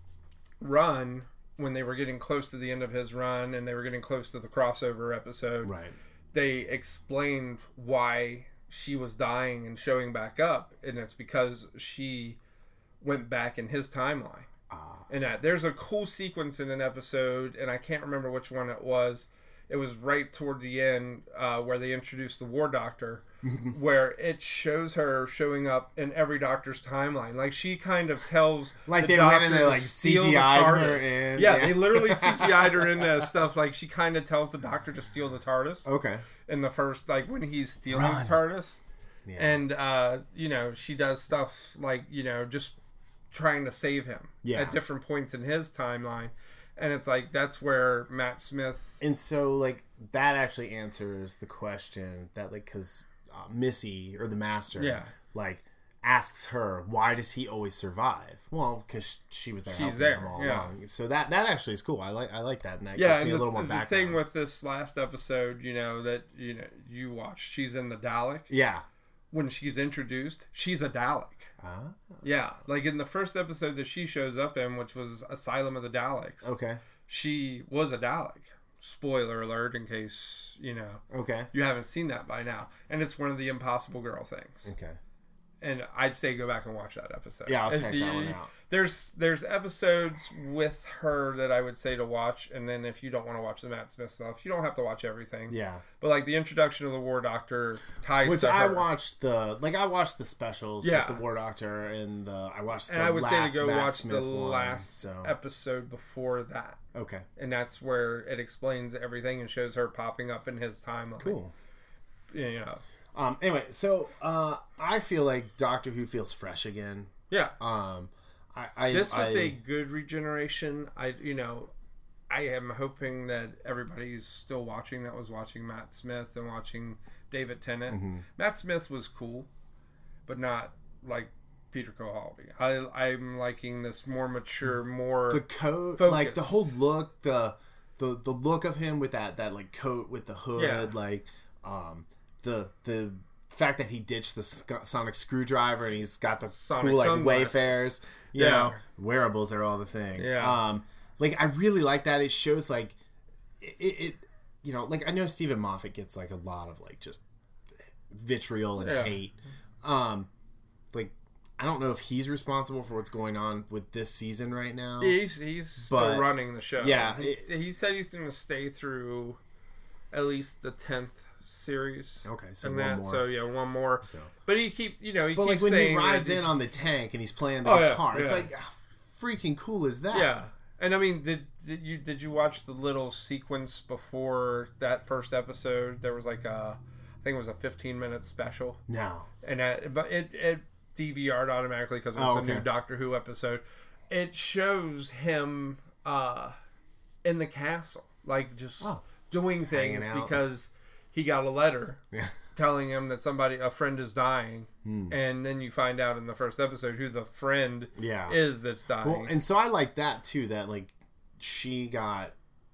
run, when they were getting close to the end of his run, and they were getting close to the crossover episode, right. they explained why she was dying and showing back up, and it's because she went back in his timeline. Ah. And that there's a cool sequence in an episode, and I can't remember which one it was. It was right toward the end uh, where they introduced the War Doctor, where it shows her showing up in every Doctor's timeline. Like she kind of tells, Like the they went Doctor and they, to like, steal the C G I'd her TARDIS. in, Yeah, yeah. they literally C G I'd her into stuff. Like she kind of tells the Doctor to steal the TARDIS Okay. in the first, like when he's stealing Run. the TARDIS. Yeah. And, uh, you know, she does stuff like, you know, just trying to save him Yeah. at different points in his timeline. And it's like, that's where Matt Smith. And so, like, that actually answers the question that, like, because uh, Missy, or the Master, Yeah. like, asks her, why does he always survive? Well, because she was there She's helping there, him all yeah. along. So that that actually is cool. I like I like that. And that Yeah, gives and me a the, little more the background. thing with this last episode, you know, that, you know, you watched, she's in the Dalek. Yeah. When she's introduced, she's a Dalek. Ah, Yeah. Like in the first episode that she shows up in, which was Asylum of the Daleks, okay. she was a Dalek. Spoiler alert in case, you know, Okay. you haven't seen that by now. And it's one of the Impossible Girl things. Okay. and I'd say go back and watch that episode. Yeah, I'll If check you- that one out. There's there's episodes with her that I would say to watch, and then if you don't want to watch the Matt Smith stuff, you don't have to watch everything. Yeah. But like the introduction of the War Doctor ties Which to I her. watched the like I watched the specials Yeah. with the War Doctor and the I watched the and I would say last to go Matt watch Smith the one, last so. episode before that, Okay. and that's where it explains everything and shows her popping up in his timeline. Cool. You know. Um anyway, so uh I feel like Doctor Who feels fresh again. Yeah. Um I, I This was I, a good regeneration. I, you know, I am hoping that everybody's still watching that was watching Matt Smith and watching David Tennant. Mm-hmm. Matt Smith was cool, but not like Peter Capaldi. I, I'm liking this more mature, more the coat focus. like the whole look, the the the look of him with that that like coat with the hood, Yeah. like um the the fact that he ditched the sc- sonic screwdriver and he's got the Sonic cool like sunglasses. Wayfarers, you Yeah. know, wearables are all the thing. Yeah. Um, like I really like that. It shows like it, it, you know, like I know Stephen Moffat gets like a lot of like just vitriol and Yeah. hate. Um, like I don't know if he's responsible for what's going on with this season right now. He's he's But- still running the show. yeah, He's- he said he's going to stay through at least the tenth series. Okay, so and one that, more. so yeah, one more. So, But he keeps, you know, he but keeps like when saying he rides that in on the tank and he's playing the Oh, yeah, guitar, it's yeah. like how freaking cool is that? Yeah, and I mean, did did you did you watch the little sequence before that first episode? There was like a, I think it was a fifteen minute special, No. and that, but it it D V R'd automatically because it was Oh, a new okay. Doctor Who episode. It shows him uh, in the castle, like just Oh, doing just hanging things out. because he got a letter. Yeah. Telling him that somebody, a friend is dying, Hmm. and then you find out in the first episode who the friend Yeah. is that's dying. Well, and so I like that too. That like she got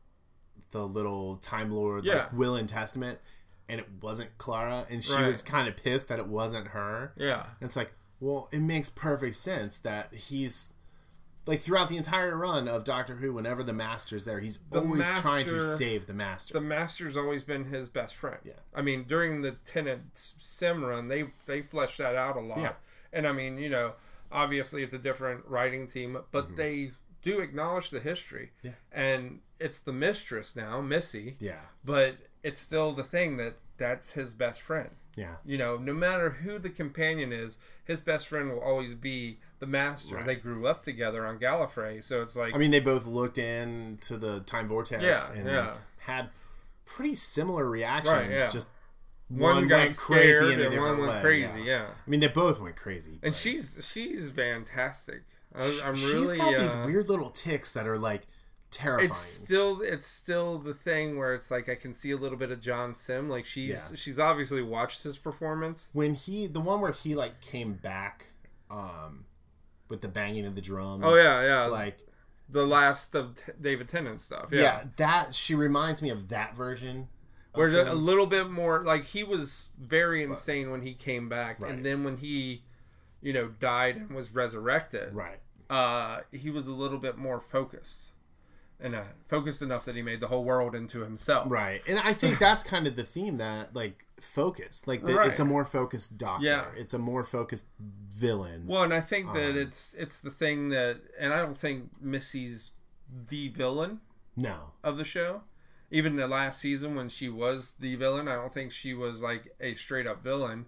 the little Time Lord Yeah. like will and testament, and it wasn't Clara, and she Right. was kind of pissed that it wasn't her. yeah, And it's like, well, it makes perfect sense that he's like throughout the entire run of Doctor Who, whenever the Master's there, he's The always trying to Master- save the Master. the Master's always been his best friend. Yeah. I mean, during the Tennant Sim run, they they fleshed that out a lot. Yeah. And I mean, you know, obviously it's a different writing team, but they do acknowledge the history. Yeah. And it's the mistress now, Missy. yeah, But it's still the thing that that's his best friend. yeah, You know, no matter who the companion is, his best friend will always be the Master. Right. They grew up together on Gallifrey, so it's like, I mean, they both looked into the time vortex Yeah, and yeah. had pretty similar reactions. Right, yeah. Just one, one, got went crazy scared in a and different one went way. crazy. yeah. Yeah, I mean, they both went crazy. and but she's she's fantastic. I, I'm she's really. got these uh, weird little ticks that are like terrifying. It's still it's still the thing where it's like I can see a little bit of John Sim. Like she's Yeah. she's obviously watched his performance. When he, the one where he like came back, um, with the banging of the drums. Oh yeah, yeah. like the last of T- David Tennant stuff. yeah. Yeah. that she reminds me of that version. of Where's a, Sim. a little bit more like he was very insane when he came back, Right. and then when he, you know, died and was resurrected, right. uh, he was a little bit more focused, and uh, focused enough that he made the whole world into himself. Right, and I think that's kind of the theme that like focus, like the, Right. it's a more focused Doctor. Yeah. It's a more focused villain. Well, and I think that Um, it's it's the thing that, and I don't think Missy's the villain no, of the show. Even the last season when she was the villain, I don't think she was like a straight up villain.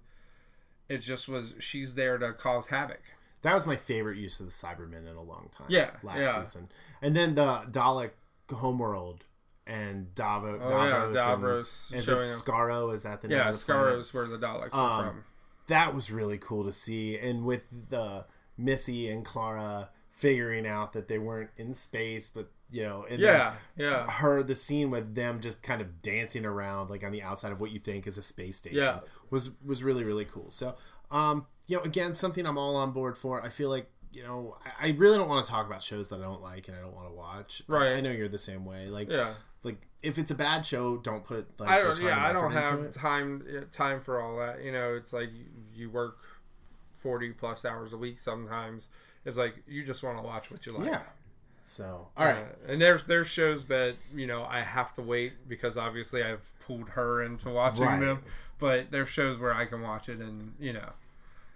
It just was she's there to cause havoc. that was my favorite use of the Cybermen in a long time. Yeah, last yeah. season, and then the Dalek Homeworld and Davo, Oh, Davros. yeah, and- Davros is it showing up. Scarrow? Is that the name Yeah, of the planet? Scarro's where the Daleks Um, are from. That was really cool to see, and with the Missy and Clara figuring out that they weren't in space, but you know, and Yeah, then yeah. her the scene with them just kind of dancing around like on the outside of what you think is a space station Yeah. was was really really cool. So, um, you know, again, something I'm all on board for. I feel like you know, I, I really don't want to talk about shows that I don't like and I don't want to watch. Right. I know you're the same way. Like, Yeah. like if it's a bad show, don't put like I the don't. time Yeah, I and don't effort into have it. time uh, time for all that. You know, it's like you, you work forty plus hours a week. Sometimes it's like you just want to watch what you like. Yeah. So, all right. Uh, and there's there's shows that you know I have to wait because obviously I've pulled her into watching Right. them. But there's shows where I can watch it and you know,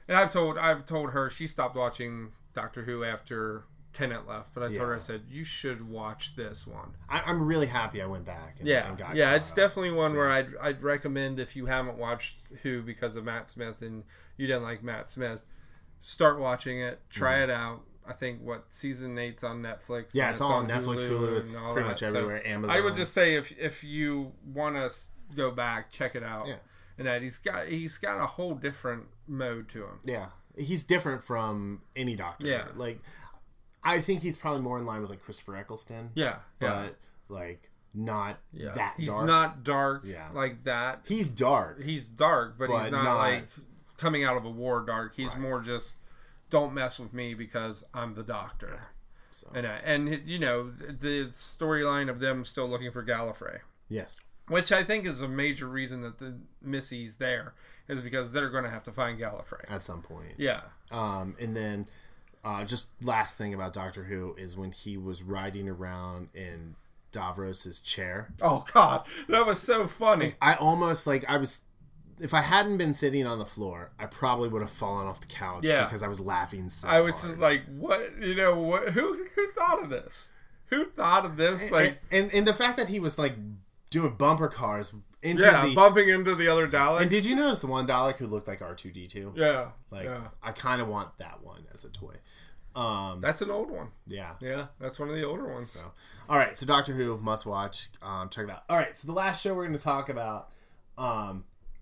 And I've told I've told her she stopped watching Doctor Who after Tennant left, but I told Yeah. her, I said, you should watch this one. I, I'm really happy I went back. And, Yeah, and got yeah, caught it's up. definitely one So- where I'd I'd recommend if you haven't watched Who because of Matt Smith and you didn't like Matt Smith, start watching it, try Mm-hmm. it out. I think what season eight's on Netflix. Yeah, and it's all on Netflix, Hulu. and It's all pretty that. much So everywhere. Amazon. I would just say if if you want to go back, check it out. Yeah. And that he's got he's got a whole different mode to him. Yeah, he's different from any Doctor. Yeah. Like, I think he's probably more in line with like Christopher Eccleston. Yeah, but yeah, like not yeah. that he's dark. not dark Yeah. like that. He's dark. He's dark, but, But he's not, not- like coming out of a war dark. He's Right. more just don't mess with me because I'm the Doctor. So And uh, and you know the storyline of them still looking for Gallifrey, yes, which I think is a major reason that the Missy's there is because they're going to have to find Gallifrey. at some point. Yeah, Um, and then uh, just last thing about Doctor Who is when he was riding around in Davros's chair. Oh God, that was so funny. I almost like I was. If I hadn't been sitting on the floor, I probably would have fallen off the couch Yeah. because I was laughing so I was hard. just like, what? You know, what? Who who thought of this? Who thought of this? Like, and, and and the fact that he was like doing bumper cars into yeah, the. bumping into the other Daleks. And did you notice the one Dalek who looked like R two D two? Yeah, Like yeah. I kind of want that one as a toy. Um, That's an old one. yeah. Yeah, that's one of the older ones. So, all right. So Doctor Who must watch. Um, check it out. All right. So the last show we're going to talk about, um,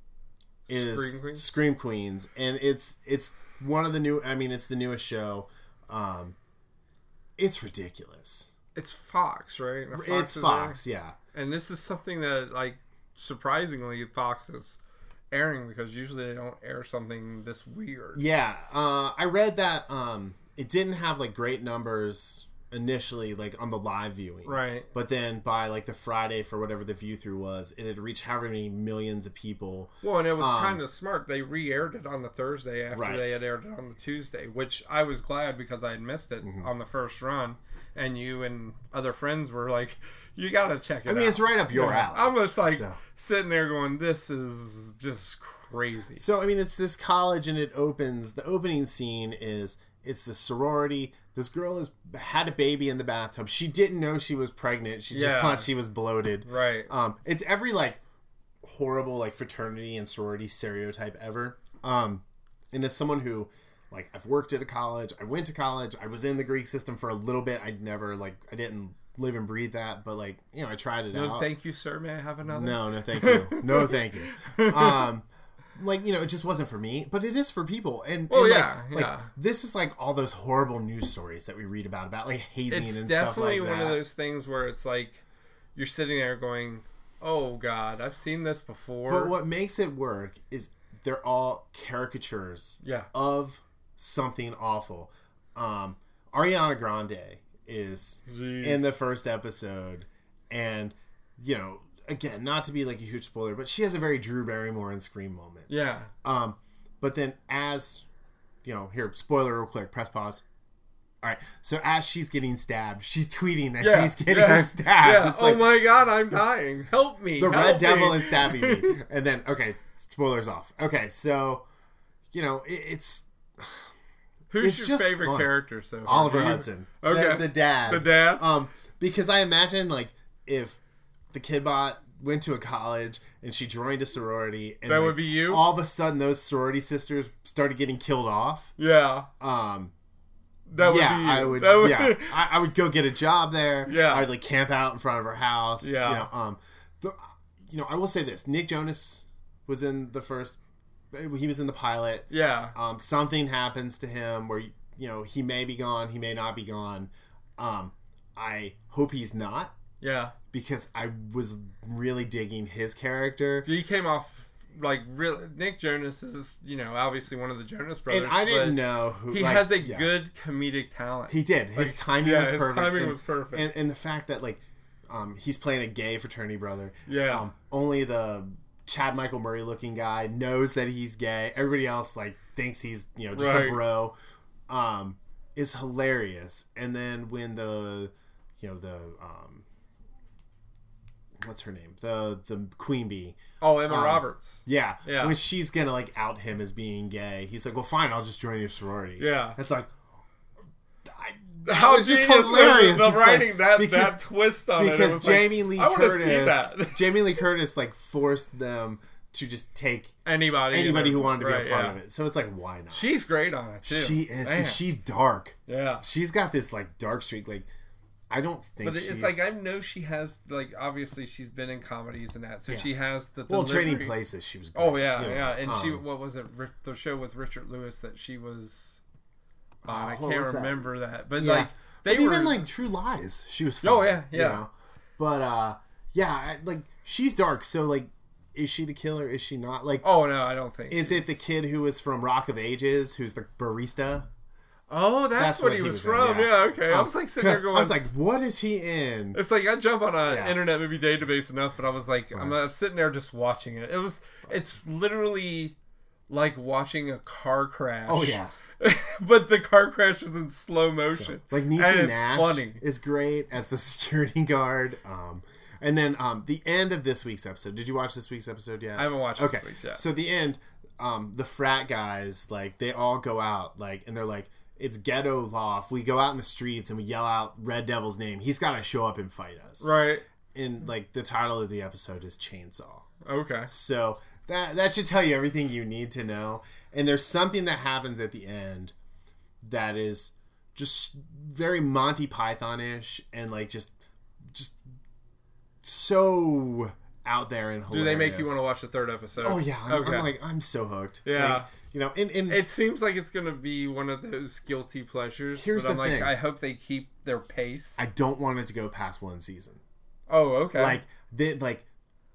is Scream Queens? Scream Queens, and it's it's one of the new. I mean, it's the newest show. Um, it's ridiculous. It's Fox, right? Fox it's is Fox, yeah. there. And this is something that, like, surprisingly, Fox is airing because usually they don't air something this weird. Yeah, uh, I read that um, it didn't have like great numbers initially, like on the live viewing, Right. But then by like the Friday for whatever the view through was, it had reached however many millions of people. Well, and it was Um, kind of smart. They re-aired it on the Thursday after Right. they had aired it on the Tuesday, which I was glad because I had missed it Mm-hmm. on the first run. And you and other friends were like, you got to check it I out. mean, it's right up your Yeah. alley. I'm just like So- sitting there going, this is just crazy. So I mean, it's this college, and it opens. The opening scene is it's the sorority. This girl has had a baby in the bathtub. She didn't know she was pregnant. She just Yeah. thought she was bloated. Right. Um, it's every like horrible like fraternity and sorority stereotype ever. Um, and as someone who like I've worked at a college, I went to college, I was in the Greek system for a little bit. I'd never like I didn't live and breathe that, but like you know I tried it No, out. thank you, sir. May I have another? No, no, thank you. No, thank you. Um, like you know, it just wasn't for me, but it is for people. And, Well, and, like, yeah, like, yeah. this is like all those horrible news stories that we read about about like hazing It's and stuff definitely like one that. of those things where it's like you're sitting there going, "Oh God, I've seen this before." But what makes it work is they're all caricatures Yeah. of something awful. Um, Ariana Grande is Jeez. in the first episode, and you know, again, not to be like a huge spoiler, but she has a very Drew Barrymore and Scream moment. Yeah. Um, but then as you know, here, spoiler real quick, press pause. All right, so as she's getting stabbed, she's tweeting that Yeah. she's getting yeah. stabbed. Yeah. It's oh like my God, I'm dying. Help me. the help red devil me. is stabbing me. And then, okay, spoilers off. Okay, so you know, it, it's Who's it's your just favorite fun. character so far? Oliver Do you- Hudson, Okay. the, the dad, The dad? Um, because I imagine like if the Kidbot went to a college and she joined a sorority, and That like, would be you? All of a sudden, those sorority sisters started getting killed off. Yeah. Um, That would yeah, be you. I would. That would- Yeah, I, I would go get a job there. Yeah. I'd like camp out in front of her house. Yeah. you know, um, the, you know, I will say this: Nick Jonas was in the first. He was in the pilot. Yeah. Um, something happens to him where you know he may be gone, he may not be gone. Um, I hope he's not, Yeah. because I was really digging his character. He came off like real. Nick Jonas is, you know, obviously one of the Jonas brothers. And I didn't but know who He like, has a yeah. good comedic talent. He did. His Like, timing yeah, was his perfect. timing and, was perfect. And, and the fact that like um, he's playing a gay fraternity brother. Yeah. Um, only the Chad Michael Murray looking guy knows that he's gay. Everybody else like thinks he's you know just Right. a bro. Um, is hilarious. And then when the you know the um, what's her name? The the queen bee. Oh, Emma um, Roberts. Yeah. Yeah. When she's gonna like out him as being gay, he's like, "Well, fine, I'll just join your sorority." Yeah. It's like, I, that How was just genius was hilarious. the It's writing like, that because, that twist on it. because it was Jamie like, Lee I wanna see Curtis, that. Jamie Lee Curtis like forced them to just take Anybody, anybody who wanted to right, be a part yeah. of it. So it's like, why not? She's great on it too. She is, Man. and she's dark. Yeah. She's got this like dark streak. Like, I don't think. But she's... it's like I know she has like obviously she's been in comedies and that, so Yeah. she has the well, delivery. Trading Places. She was. Great, Oh yeah, you know, yeah, and she um, what was it? Ri- The show with Richard Lewis that she was. Oh, I what can't was that? remember that, but Yeah. like they but were even like True Lies, she was. Fun, Oh, yeah, yeah. You know? But uh, yeah, I- like she's dark. So like, is she the killer? Is she not? Like, Oh no, I don't think. is she's- it the kid who was from Rock of Ages, who's the barista? Oh, that's, That's what, what he he was, was in, from. yeah. Yeah, okay. I Um, was like sitting there 'cause going. I was like, what is he in? It's like I jump on a Yeah. internet movie database enough, but I was like, I'm, I'm sitting there just watching it. It was, it's literally like watching a car crash. Oh yeah. But the car crash is in slow motion. Like and Niecy it's Nash funny. is great as the security guard. Um, and then um, the end of this week's episode. Did you watch this week's episode yet? I haven't watched Okay, this week's yet. so the end, um, the frat guys like they all go out like, and they're like, it's ghetto loft. We go out in the streets and we yell out Red Devil's name. He's got to show up and fight us. Right. And like the title of the episode is Chainsaw. Okay. So that that should tell you everything you need to know. And there's something that happens at the end that is just very Monty Python-ish and like just just so out there and hilarious. Do they make you want to watch the third episode? Oh yeah, I'm, Okay. I'm like I'm so hooked. Yeah. Like, you know, and, and It seems like it's gonna be one of those guilty pleasures. Here's but I'm the like, thing. I hope they keep their pace. I don't want it to go past one season. Oh, okay. Like they like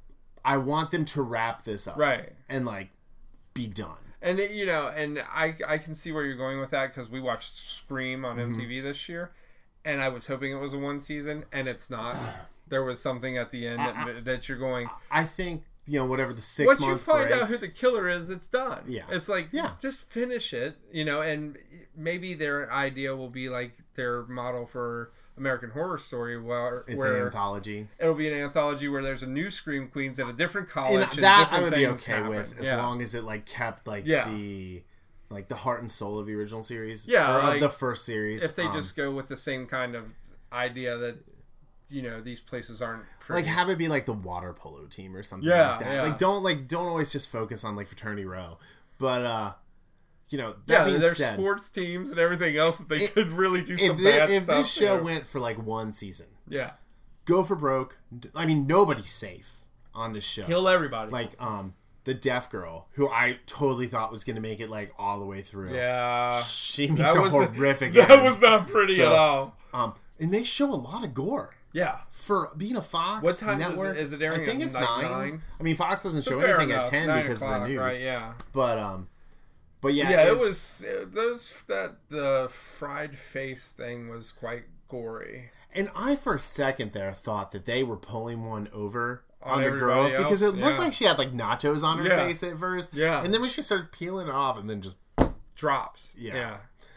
I want them to wrap this up. Right. And like be done. And it, you know, and I I can see where you're going with that because we watched Scream on Mm-hmm. M T V this year, and I was hoping it was a one season, and it's not. There was something at the end that, I- that you're going. I think, you know, whatever the six Once month you find break, out who the killer is, it's done. Yeah. It's like, Yeah. just finish it, you know, and maybe their idea will be like their model for American Horror Story, where, it's where an anthology. it'll be an anthology where there's a new Scream Queens at a different college. And And that I different would be things okay happen. with as Yeah. long as it like kept like Yeah. the like the heart and soul of the original series. Yeah, or like, of the first series. If they Um, just go with the same kind of idea that, you know, these places aren't pretty. like have it be like the water polo team or something Yeah, like that. yeah. Like don't like don't always just focus on like fraternity row. But uh you know, that yeah, being there's said, sports teams and everything else that they It- could really do if, some thi- bad if stuff. this show to. went for like one season, Yeah. go for broke. I mean, nobody's safe on this show. Kill everybody. Like um the deaf girl, who I totally thought was gonna make it like all the way through. yeah. She meets That a was horrific That end. was not pretty So- at all. Um, and they show a lot of gore Yeah. for being a Fox What time is it- network. is it airing I think at it's like nine. nine? I mean, Fox doesn't show Fair anything enough. at ten Nine because of the o'clock, news. Right, yeah. But um, but yeah, Yeah, it it's- was it, those that the fried face thing was quite gory. And I, for a second there, thought that they were pulling one over On on, the everybody girls because it else? looked Yeah. like she had like nachos on her Yeah. face at first. Yeah. And then when she started peeling it off, and then just Drops. Yeah. Yeah.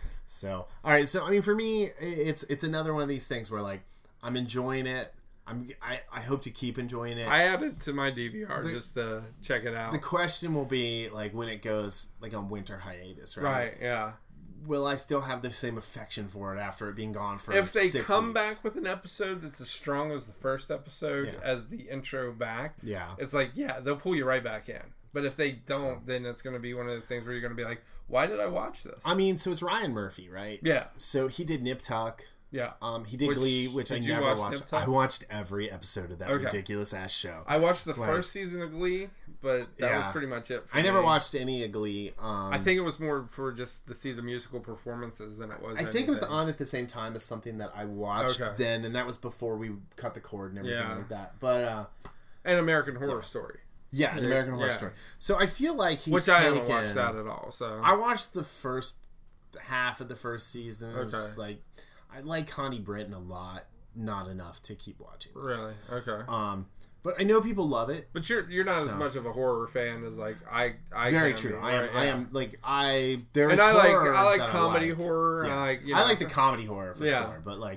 so. All right, so I mean, for me, it's it's another one of these things where like I'm enjoying it. I'm I, I hope to keep enjoying it. I added to my D V R The- just to check it out. The question will be like when it goes like on winter hiatus, right? Right, yeah. Will I still have the same affection for it after it being gone for If they six come weeks? back with an episode that's as strong as the first episode Yeah. as the intro back, Yeah. it's like, yeah, they'll pull you right back in. But if they don't, So- then it's going to be one of those things where you're going to be like, why did I watch this? I mean, so it's Ryan Murphy, right? Yeah. So he did Nip Tuck. Yeah. Um, he did Which- Glee, which I did you never watch watched. Nip Tuck? I watched every episode of that Okay. ridiculous ass show. I watched the Like- first season of Glee, but that was Yeah. pretty much it for I never me. watched any of Glee. Um, I think it was more for just to see the musical performances than it was I think it was anything. on at the same time as something that I watched Okay. then, and that was before we cut the cord and everything Yeah. like that. But uh, And American Horror Story, yeah, an American Horror Yeah. Story. So I feel like he's which I taken, haven't watched that at all. So I watched the first half of the first season. It was Okay. just like I like Connie Britton a lot, not enough to keep watching. this. really, okay. Um, but I know people love it. But you're you're not as So. much of a horror fan as like I I Very can true. be, I am. right? I Yeah. am like I. There is And I like horror I like that comedy I like. horror. Yeah. And I like you I know, like the comedy horror for Yeah. sure, but like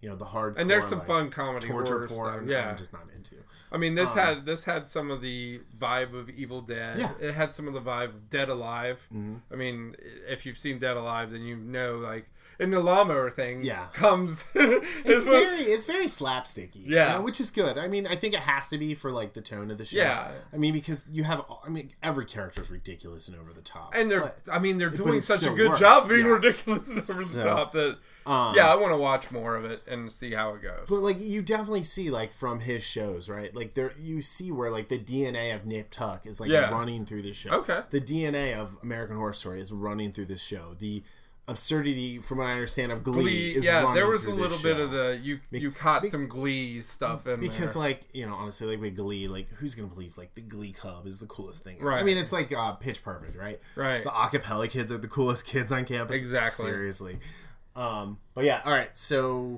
you know, the hardcore. And there's some like, fun comedy torture horror porn. stuff. Yeah, I'm just not into. I mean, this Um, had this had some of the vibe of Evil Dead. Yeah. It had some of the vibe of Dead Alive. Mhm. I mean, if you've seen Dead Alive, then you know, like, in the lawnmower thing Yeah. comes. It's what- very, it's very slapsticky. Yeah. you know, which is good. I mean, I think it has to be for like the tone of the show. Yeah. I mean, because you have, I mean, every character is ridiculous and over the top. and they're, but, I mean, they're but doing it such a still good works, job being yeah. ridiculous and over So, the top that, um, yeah, I want to watch more of it and see how it goes. But like you definitely see like from his shows, right? Like there you see where like the D N A of Nip Tuck is like Yeah. running through this show. Okay. The D N A of American Horror Story is running through this show. The absurdity, from what I understand, of Glee, Glee, is yeah, running there was a through this little bit show. of the you Be- you caught be- some Glee stuff in Because there. like, you know, honestly, like with Glee, like who's gonna believe like the Glee Cub is the coolest thing ever? Right. I mean, it's like uh, Pitch Perfect, right? Right. The acapella kids are the coolest kids on campus. Exactly. Seriously. Um, but yeah, all right. So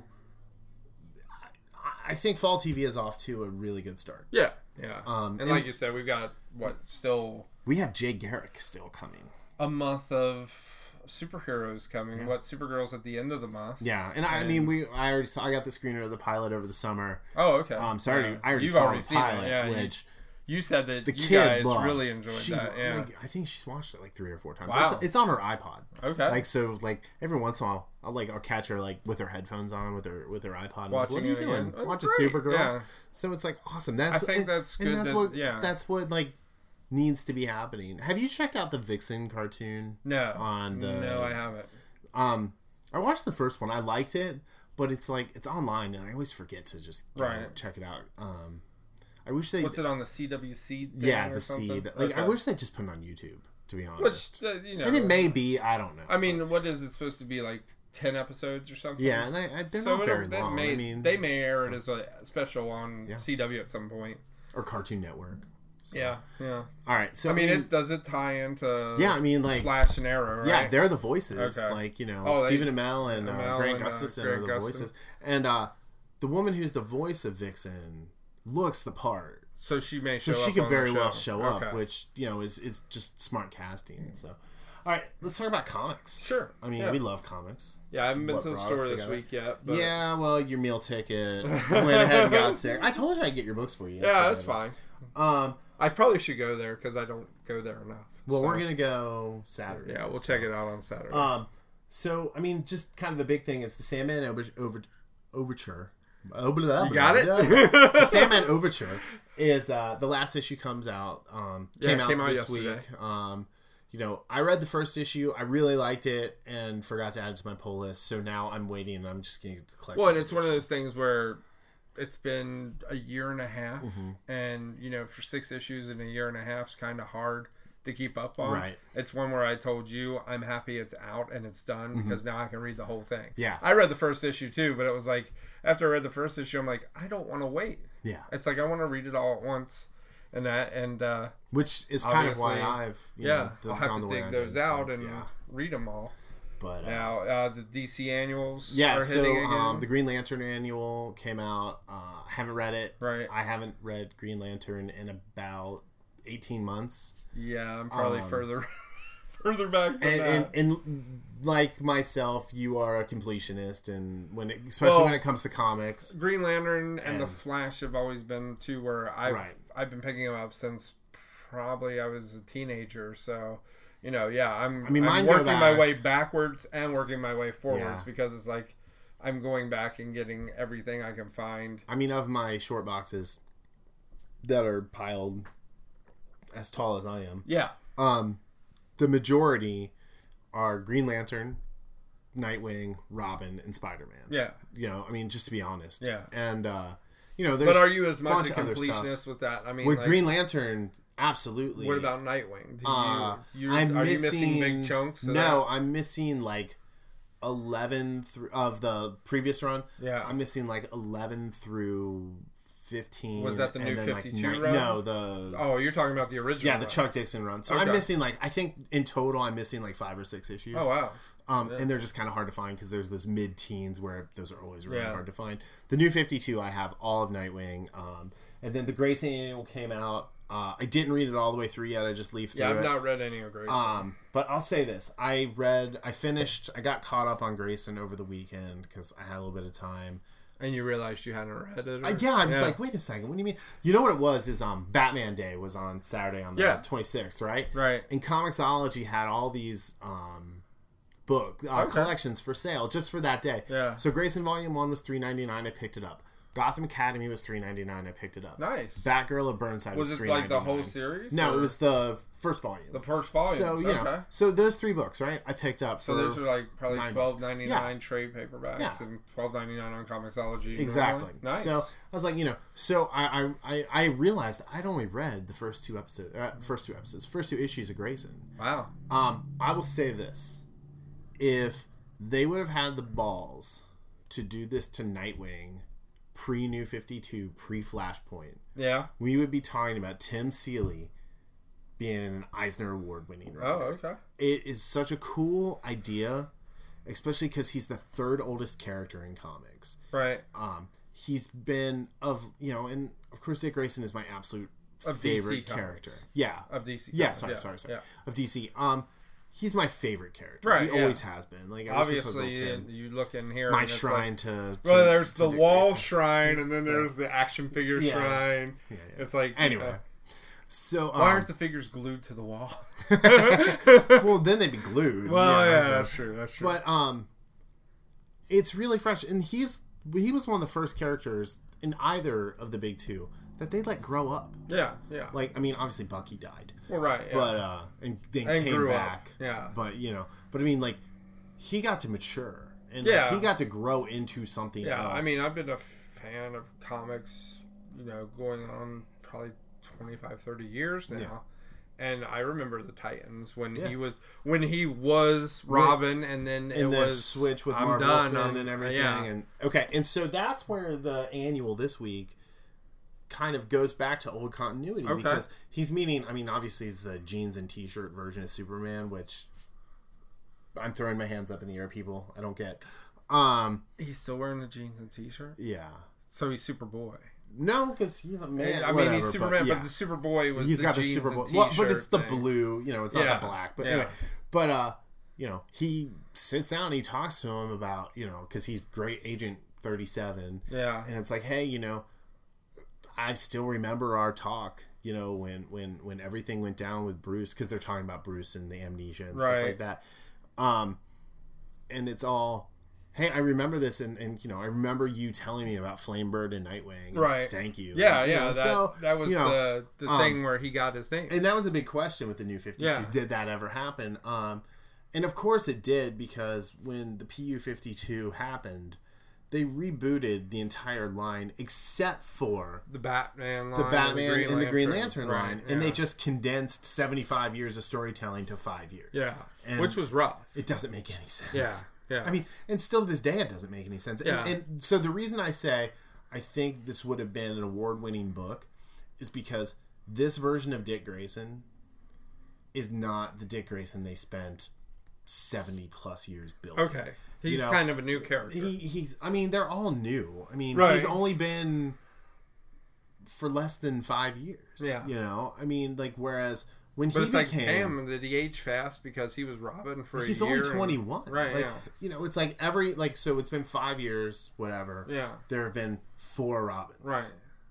I, I think Fall T V is off to a really good start. Yeah, yeah. Um, and and- like you said, we've got what still We have Jay Garrick still coming. a month of superheroes coming. What Supergirl's at the end of the month? Yeah, and I, I mean, we I already saw. I got the screener of the pilot over the summer. Oh, okay. Um, so I already, Yeah. I already You've saw already the seen it, pilot, yeah, you- which You said that the you kid guys loved. really enjoyed She, that. Yeah. like, I think she's watched it like three or four times. Wow. It's, it's on her iPod. Okay. Like so, like every once in a while, I'll like I'll catch her like with her headphones on, with her with her iPod. I'm like, Watching what are you it doing? again. Oh, Watching great. Supergirl. Yeah. So it's like awesome. That's I think and- that's and good that's that- what yeah. that's what like needs to be happening. Have you checked out the Vixen cartoon? no. on the- No, I haven't. Um, I watched the first one. I liked it, but it's like it's online, and I always forget to just you know, Right. check it out. Um, I wish they. What's it on the C W C? Thing yeah, or the something? seed. Like I Okay. wish they just put it on YouTube. To be Which honest, uh, you know, and it may be. I don't know. I mean, what is it supposed to be like? Ten episodes or something? yeah, and I, I, they're so not it'll- very they long. May, I mean, they may air it as a special on Yeah. C W at some point. or Cartoon Network. So. Yeah, yeah. All right. So I mean, it does it tie into yeah, I mean, like Flash and Arrow, right? yeah, they're the voices. Okay. Like you know, Oh, they- Stephen Amell and uh, Amell Grant and, uh, Gustafson Grant are the Gustin. voices, and uh, the woman who's the voice of Vixen looks the part. So she may So show she up could on very the well show. show up, Okay. which you know is is just smart casting. So, all right, let's talk about comics. Sure. I mean, Yeah. we love comics. It's Yeah, I haven't been what to the brought us store this together. week yet. But Yeah, well, your meal ticket went ahead and got sick. I told you I'd get your books for you. yeah, yesterday, that's fine. but- Um, I probably should go there because I don't go there enough. well, so. we're gonna go Saturday. Yeah, we'll so. check it out on Saturday. Um, so I mean, just kind of the big thing is the Sandman over, over, overture. Oh, blah, You blah, got it? blah, blah. The Sandman overture is uh, the last issue comes out. Um, Yeah, came it out came out this yesterday. week. Um, you know, I read the first issue. I really liked it and forgot to add it to my pull list. So now I'm waiting and I'm just going to collect. Well, and the it's one of issue. those things where it's been a year and a half, Mm-hmm. and you know, for six issues in a year and a half is kind of hard to keep up on. Right. It's one where I told you I'm happy it's out and it's done because now I can read the whole thing. Mm-hmm. Yeah. I read the first issue too, but it was like after I read the first issue, I'm like, I don't want to wait. Yeah, It's like I want to read it all at once, and that and uh, which is kind of why obviously, I've you yeah, know, I'll gone have the to way dig I those did, so, out and yeah. read them all. But uh, Now uh, the D C annuals yeah, are so hitting again. um, the Green Lantern annual came out. Uh, I haven't read it. Right. I haven't read Green Lantern in about eighteen months. Yeah, I'm probably Um, further further back than And, that. and and like myself, you are a completionist, and when it, especially Well, when it comes to comics, Green Lantern and, the and- Flash have always been two where I've Right. I've been picking them up since probably I was a teenager. So you know, yeah, I'm I mean, I'm mine go working my back- way backwards and working my way forwards Yeah. because it's like I'm going back and getting everything I can find. I mean, of my short boxes that are piled as tall as I am, Yeah, um, the majority are Green Lantern, Nightwing, Robin, and Spider Man. yeah. You know, I mean, just to be honest. Yeah. And uh, you know, there's But are you as much bunch a of other completionist stuff. with that? I mean, with like, Green Lantern, absolutely. what about Nightwing? Do you, Uh, you I'm are missing, you missing big chunks? Of No, that? I'm missing like eleven through of the previous run. Yeah. I'm missing like eleven through fifteen. Was that the and new then, like, fifty-two nine- run? No, the Oh, you're talking about the original. yeah, the one. Chuck Dixon run. So I'm Okay. missing like I think in total I'm missing like five or six issues. Oh wow. Um, and they're just kind of hard to find because there's those mid-teens where those are always really Yeah. hard to find. The new fifty-two, I have all of Nightwing, um, and then the Grayson Annual came out. Uh, I didn't read it all the way through yet. I just leafed through Yeah, I've it. not read any of Grayson. Um, but I'll say this: I read, I finished, I got caught up on Grayson over the weekend because I had a little bit of time. And you realized you hadn't read it? Or... Uh, yeah, I was like, wait a second, what do you mean? You know what it was? Is um, Batman Day was on Saturday on the Yeah. twenty-sixth, right? Right. And Comixology had all these um, book uh, Okay. collections for sale just for that day. Yeah. So Grayson Volume One was three ninety-nine. I picked it up. Gotham Academy was three ninety-nine. I picked it up. Nice. Batgirl of Burnside was, Was it three like ninety-nine. the whole series? No, or it was the first volume. the first volume. So you okay. know, so those three books, right? I picked up. So for those are like probably nine twelve bucks. ninety Yeah. nine trade paperbacks Yeah. and twelve ninety nine on Comixology. Exactly. normally. Nice. So I was like, you know, so I I, I, I realized I'd only read the first two episodes, uh, first two episodes, first two issues of Grayson. Wow. Um, I will say this: if they would have had the balls to do this to Nightwing, pre New fifty-two, pre Flashpoint, Yeah. we would be talking about Tim Seeley being an Eisner Award winning writer. Oh, okay. It is such a cool idea, especially because he's the third oldest character in comics. Right. Um, he's been of you know, and of course Dick Grayson is my absolute Of D C favorite comics. character. Yeah, Of D C. yeah. comics. Sorry, yeah. sorry, sorry. Yeah. Of D C. Um, he's my favorite character. Right, He yeah. always has been. Like ever since I was a Obviously, little kid. you look in here. My and it's shrine Like, to, to. well, there's to the Dick wall Grayson. shrine, and then there's the action figure Yeah. shrine. Yeah, yeah. It's like Anyway, uh, so um, why aren't the figures glued to the wall? well, then they'd be glued. Well, yeah, so- that's true. That's true. But um, it's really fresh, and he's he was one of the first characters in either of the big two that they let grow up. yeah, yeah. Like, I mean, obviously Bucky died, Well, right. Yeah. but uh, and then And came grew up. back. Yeah. But you know, but I mean, like, he got to mature, and Yeah. like, he got to grow into something Yeah, else. I mean, I've been a fan of comics, you know, going on probably twenty-five, thirty years now. Yeah. And I remember the Titans when Yeah. he was when he was Robin, and then it and the was switch with I'm Marv done, Wolfman I'm- and everything. Yeah. And okay, and so that's where the annual this week kind of goes back to old continuity Okay. because he's meeting. I mean, obviously, it's the jeans and t-shirt version of Superman, which I'm throwing my hands up in the air, people. I don't get. Um, He's still wearing the jeans and t-shirt, yeah, so he's Superboy. no, because he's a man. I mean, whatever, he's Superman, but, yeah. the Superboy was he's the got the jeans Super and Bowl. Well, but it's t-shirt the thing. blue. You know, it's Yeah. not the black. But Yeah. anyway, but uh, you know, he sits down and he talks to him about you know because he's Great Agent thirty-seven. Yeah. And it's like, hey, you know, I still remember our talk, you know, when when when everything went down with Bruce, because they're talking about Bruce and the amnesia and stuff Right. like that. Um, and it's all, hey, I remember this, and, and you know, I remember you telling me about Flamebird and Nightwing. and Right. Thank you. Yeah, And, you yeah. know, that, so, that was you know, the the um, thing where he got his name. and that was a big question with the New fifty-two. Yeah. Did that ever happen? Um, and of course it did, because when the P U fifty-two happened, they rebooted the entire line except for the Batman line, the Batman Green and the Green Lantern, Lantern right, line, and they yeah. just condensed seventy-five years of storytelling to five years. yeah, and which was rough. it doesn't make any sense. Yeah, yeah. I mean, and still to this day, it doesn't make any sense. Yeah. And, and so the reason I say I think this would have been an award-winning book is because this version of Dick Grayson is not the Dick Grayson they spent seventy plus years building. Okay, he's You know, kind of a new character. He, he's. I mean, they're all new. I mean, Right. he's only been for less than five years. Yeah. You know, I mean, like whereas when but he it's like, became, damn, did he age fast because he was Robin for a he's year? only and- twenty-one. Right, Like, yeah. you know, it's like every like so it's been five years, whatever. Yeah. There have been four Robins. Right.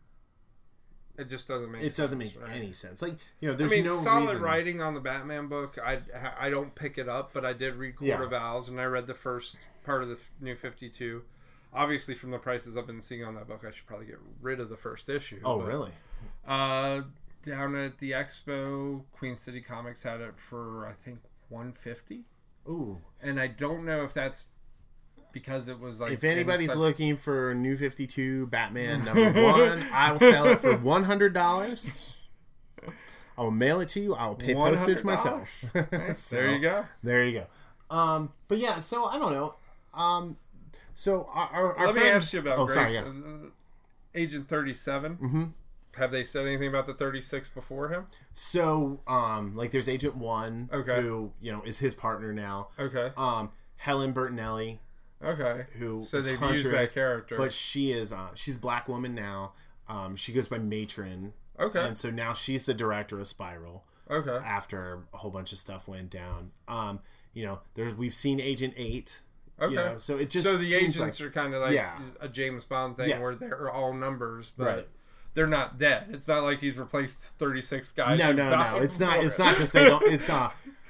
It just doesn't make It sense. doesn't make right? any sense. Like you know, I there's mean, no solid reason. writing on the Batman book. I I don't pick it up, but I did read Court Yeah. of Owls, and I read the first part of the New fifty-two. Obviously, from the prices I've been seeing on that book, I should probably get rid of the first issue. Oh, but, really? Uh, down at the Expo, Queen City Comics had it for I think one fifty, Ooh. and I don't know if that's because it was like If in anybody's such- looking for New fifty-two Batman number one, I will sell it for one hundred dollars. I will mail it to you. I will pay postage one hundred myself. Okay, So, there you go. There you go. Um, but yeah, so I don't know. Um, so our, our, our Let me friend- ask you about Oh, Grace. sorry. Yeah. Uh, Agent thirty-seven. Mm-hmm. Have they said anything about the thirty-six before him? So, um, like, there's Agent One, Okay. who you know is his partner now. Okay. Um, Helen Bertinelli, Okay. who So is they've Huntress, used that character. but she is uh, she's a black woman now. Um, she goes by Matron. Okay. And so now she's the director of Spiral. Okay. After a whole bunch of stuff went down. Um, you know, there's we've seen Agent eight. Okay. You know, so it just so the seems agents like, are kind of like yeah. a James Bond thing Yeah. where they're all numbers, but Right. they're not dead. It's not like he's replaced thirty-six guys. No, who no, died no. It's not. before. It's not just they don't. It's uh.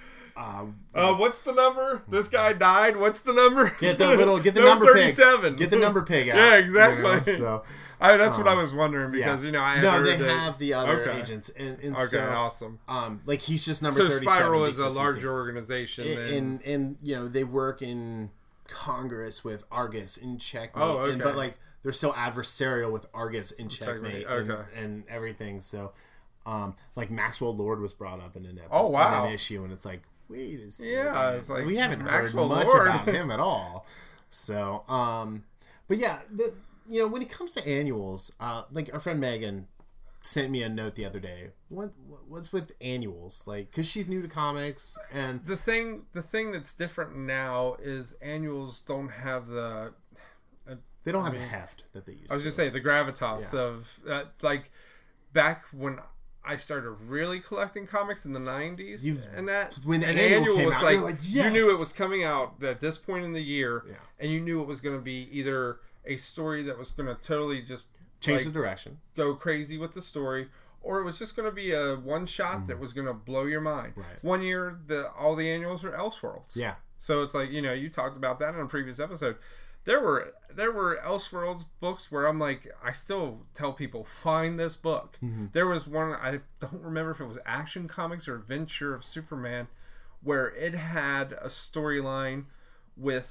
Uh, Uh, what's the number? This guy died. What's the number? Get the little, get the No, number pig. thirty-seven. Get the number pig out. Yeah, exactly. You know, so I, that's what I um, was wondering because yeah. you know I had no, heard they that- have the other Okay. agents, and, and Okay, so awesome. um, like he's just number So thirty-seven. Spiral is a because he's larger the- organization. and, than, and and you know they work in Congress with Argus in Checkmate, Oh, and, okay. but like they're still adversarial with Argus in Checkmate, Checkmate, and, okay. and everything. So, um, like Maxwell Lord was brought up in an episode, Oh, wow. in an issue, and it's like, wait a second, Yeah, it's like, we haven't Maxwell heard much Lord. about him at all. So, um, but yeah, the, you know, when it comes to annuals, uh, like our friend Megan sent me a note the other day. What what's with annuals? Like, because she's new to comics, and the thing the thing that's different now is annuals don't have the they don't have the heft that they used I was to. gonna say the gravitas Yeah. of uh, like back when I started really collecting comics in the nineties You- and that when the an annual came was out, like, you're like, you knew yes! it was coming out at this point in the year Yeah. and you knew it was going to be either a story that was going to totally just Change like, the direction. go crazy with the story, or it was just going to be a one shot that was going to blow your mind. Mm. Right. One year, the all the annuals were Elseworlds. Yeah. So it's like, you know, you talked about that in a previous episode. There were there were Elseworlds books where I'm like, I still tell people, find this book. Mm-hmm. There was one, I don't remember if it was Action Comics or Adventure of Superman, where it had a storyline with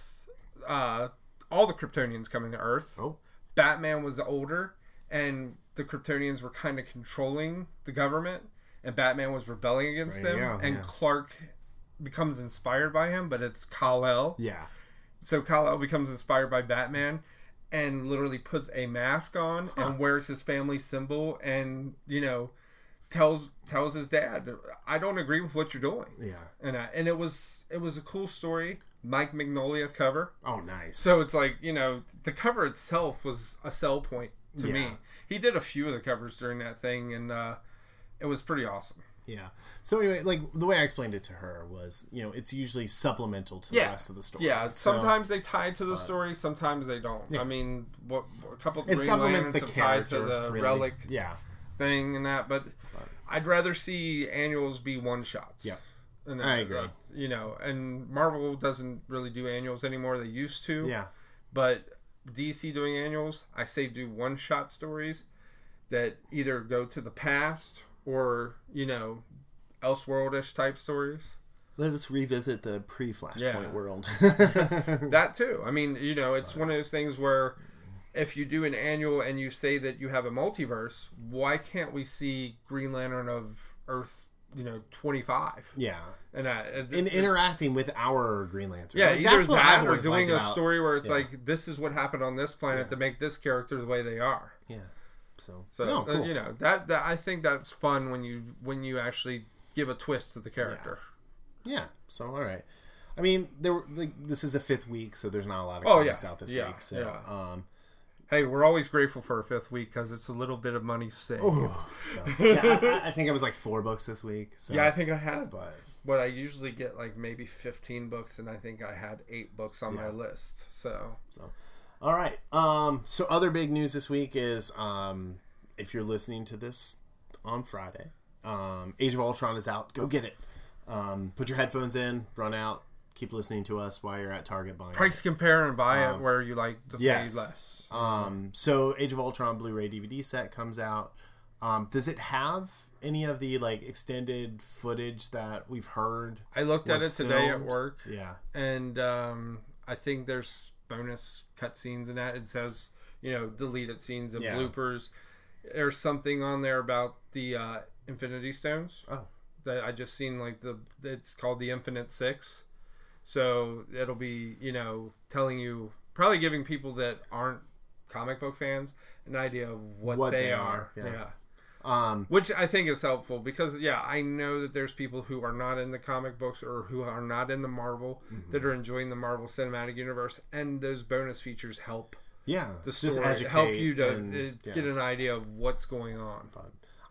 uh, all the Kryptonians coming to Earth. Oh. Batman was older, and the Kryptonians were kind of controlling the government, and Batman was rebelling against Right, them, yeah, and yeah. Clark becomes inspired by him, but it's Kal-El. Yeah. So Kal-El becomes inspired by Batman and literally puts a mask on Huh. and wears his family symbol and, you know, tells tells his dad, I don't agree with what you're doing. Yeah. And I, and it was it was a cool story. Mike Mignola cover. Oh, nice. So it's like, you know, the cover itself was a sell point to Yeah. me. He did a few of the covers during that thing, and uh, it was pretty awesome. Yeah. So anyway, like the way I explained it to her was, you know, it's usually supplemental to the Yeah. rest of the story. Yeah, So sometimes they tie to the story, sometimes they don't. Yeah. I mean, what a couple of it Green supplements Lanterns the have tied character. to the really. relic Yeah. thing and that, but I'd rather see annuals be one shots. Yeah. And I agree. uh, you know, and Marvel doesn't really do annuals anymore. They used to. Yeah. But D C doing annuals, I say do one shot stories that either go to the past or, you know, Elseworldish type stories. Let us revisit the pre-Flashpoint Yeah. world. That too. I mean, you know, it's one of those things where if you do an annual and you say that you have a multiverse, why can't we see Green Lantern of Earth, you know, twenty-five? Yeah. And uh, it- In it- interacting with our Green Lantern. yeah, Like, either that's what I've that or always doing liked a about- story where it's yeah. like, this is what happened on this planet Yeah. to make this character the way they are. Yeah. So, So no, uh, cool. you know that, that I think that's fun when you when you actually give a twist to the character. Yeah. So all right. I mean, there were like this is a fifth week, so there's not a lot of Oh, comics yeah. out this Yeah, week. So, yeah. um, Hey, we're always grateful for a fifth week because it's a little bit of money saved. so yeah, I, I think it was like four books this week. So, Yeah, I think I had but what I usually get like maybe fifteen books, and I think I had eight books on my Yeah. list. So so all right. Um, so other big news this week is um, if you're listening to this on Friday, um, Age of Ultron is out. Go get it. Um, put your headphones in, run out, keep listening to us while you're at Target buying. price compare and buy Um, it where you like to yes. pay less. Um, so Age of Ultron Blu-ray D V D set comes out. Um, does it have any of the like extended footage that we've heard? I looked at was it today at filmed? work, Yeah. and um, I think there's bonus cutscenes in that. It says, you know, deleted scenes and Yeah. bloopers. There's something on there about the uh, Infinity Stones. Oh. That I just seen, like the it's called the Infinite Six. So it'll be, you know, telling you, probably giving people that aren't comic book fans an idea of what, What they, they are. are, yeah. yeah. Um, Which I think is helpful because, yeah, I know that there's people who are not in the comic books or who are not in the Marvel Mm-hmm. that are enjoying the Marvel Cinematic Universe, and those bonus features help yeah. the just story, educate help you to and, uh, yeah. get an idea of what's going on. But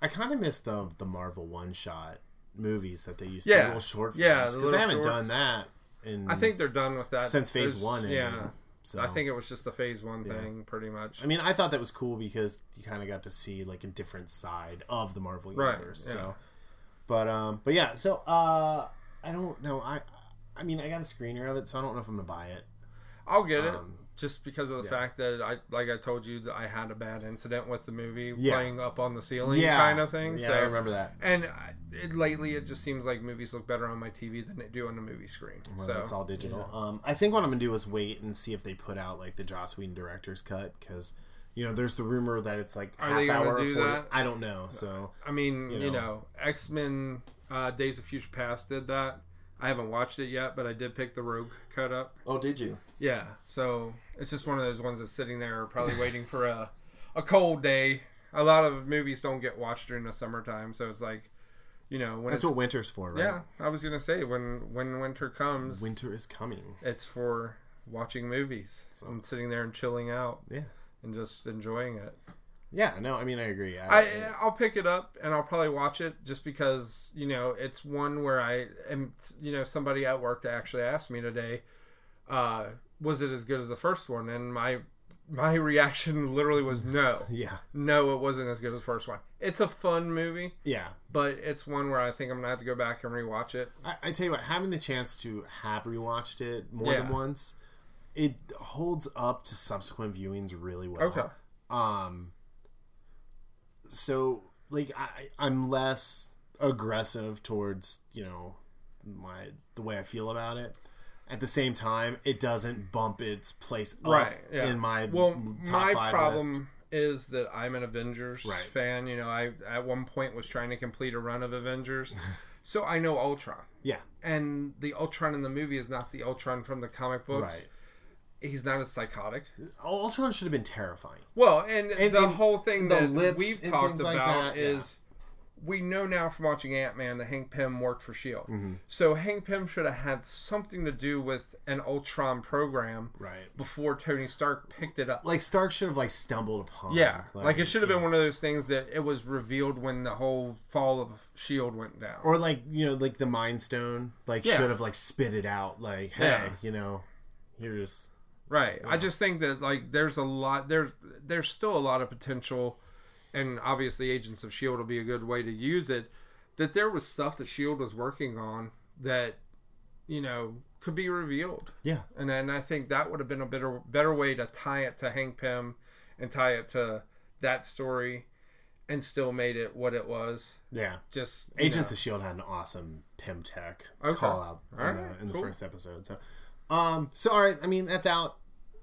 I kind of miss the the Marvel one shot movies that they used to Yeah. do, little short films, Yeah, the because little they haven't shorts. done that in I think they're done with that since Phase There's- One. Yeah, ended, so. I think it was just the Phase One Yeah. thing, pretty much. I mean, I thought that was cool because you kind of got to see like a different side of the Marvel Right, universe. yeah. So, but um, but yeah. So uh, I don't know. I I mean, I got a screener of it, so I don't know if I'm gonna buy it. I'll get it. Um, Just because of the yeah. fact that I, like I told you, that I had a bad incident with the movie Yeah. playing up on the ceiling, Yeah, kind of thing. Yeah, so I remember that. And I, it, lately, it just seems like movies look better on my T V than they do on the movie screen. Well, so it's all digital. yeah. Um, I think what I'm gonna do is wait and see if they put out like the Joss Whedon director's cut, because you know there's the rumor that it's like Are half they gonna hour. or do forty that? I don't know. So I mean, you you know. know, X Men uh, Days of Future Past did that. I haven't watched it yet, but I did pick the Rogue cut up. oh, did you? Yeah, so it's just one of those ones that's sitting there, probably waiting for a a cold day. A lot of movies don't get watched during the summertime, so it's like, you know, when That's it's, what winter's for, right? yeah, I was gonna say when when winter comes, Winter is coming. it's for watching movies So- and sitting there and chilling out Yeah. and just enjoying it. Yeah. No, I mean I agree. I, I I'll pick it up and I'll probably watch it just because, you know, it's one where I am, you know, somebody at work actually asked me today, uh, was it as good as the first one? And my my reaction literally was no. yeah. No, it wasn't as good as the first one. It's a fun movie, Yeah. but it's one where I think I'm gonna have to go back and rewatch it. I, I tell you what, having the chance to have rewatched it more Yeah. than once, it holds up to subsequent viewings really well. Okay. Um. So, like, I, I'm less aggressive towards you know my the way I feel about it. At the same time, it doesn't bump its place up Right. Yeah. in my well, top my five problem list. is that I'm an Avengers Right. fan. You know, I at one point was trying to complete a run of Avengers, so I know Ultron. Yeah. And the Ultron in the movie is not the Ultron from the comic books. Right. He's not as psychotic. Ultron should have been terrifying. Well, and, And- the and whole thing the that lips we've and talked things about like that, yeah. is we know now from watching Ant-Man that Hank Pym worked for S H I E L D. Mm-hmm. So Hank Pym should have had something to do with an Ultron program Right. before Tony Stark picked it up. Like Stark should have like stumbled upon. Yeah, like, it should have yeah. been one of those things that it was revealed when the whole fall of S H I E L D went down. Or like you know, like the Mind Stone, like Yeah. should have like spit it out, like hey, Yeah. you know, here's Right. I just think that like there's a lot there's there's still a lot of potential, and obviously Agents of S H I E L D will be a good way to use it. That there was stuff that S H I E L D was working on that, you know, could be revealed. yeah, And then I think that would have been a better better way to tie it to Hank Pym and tie it to that story and still made it what it was. yeah. Just you Agents know. of Shield had an awesome Pym Tech Okay. call out in, All the, right, in the cool. first episode. So, um, so all right, I mean that's out.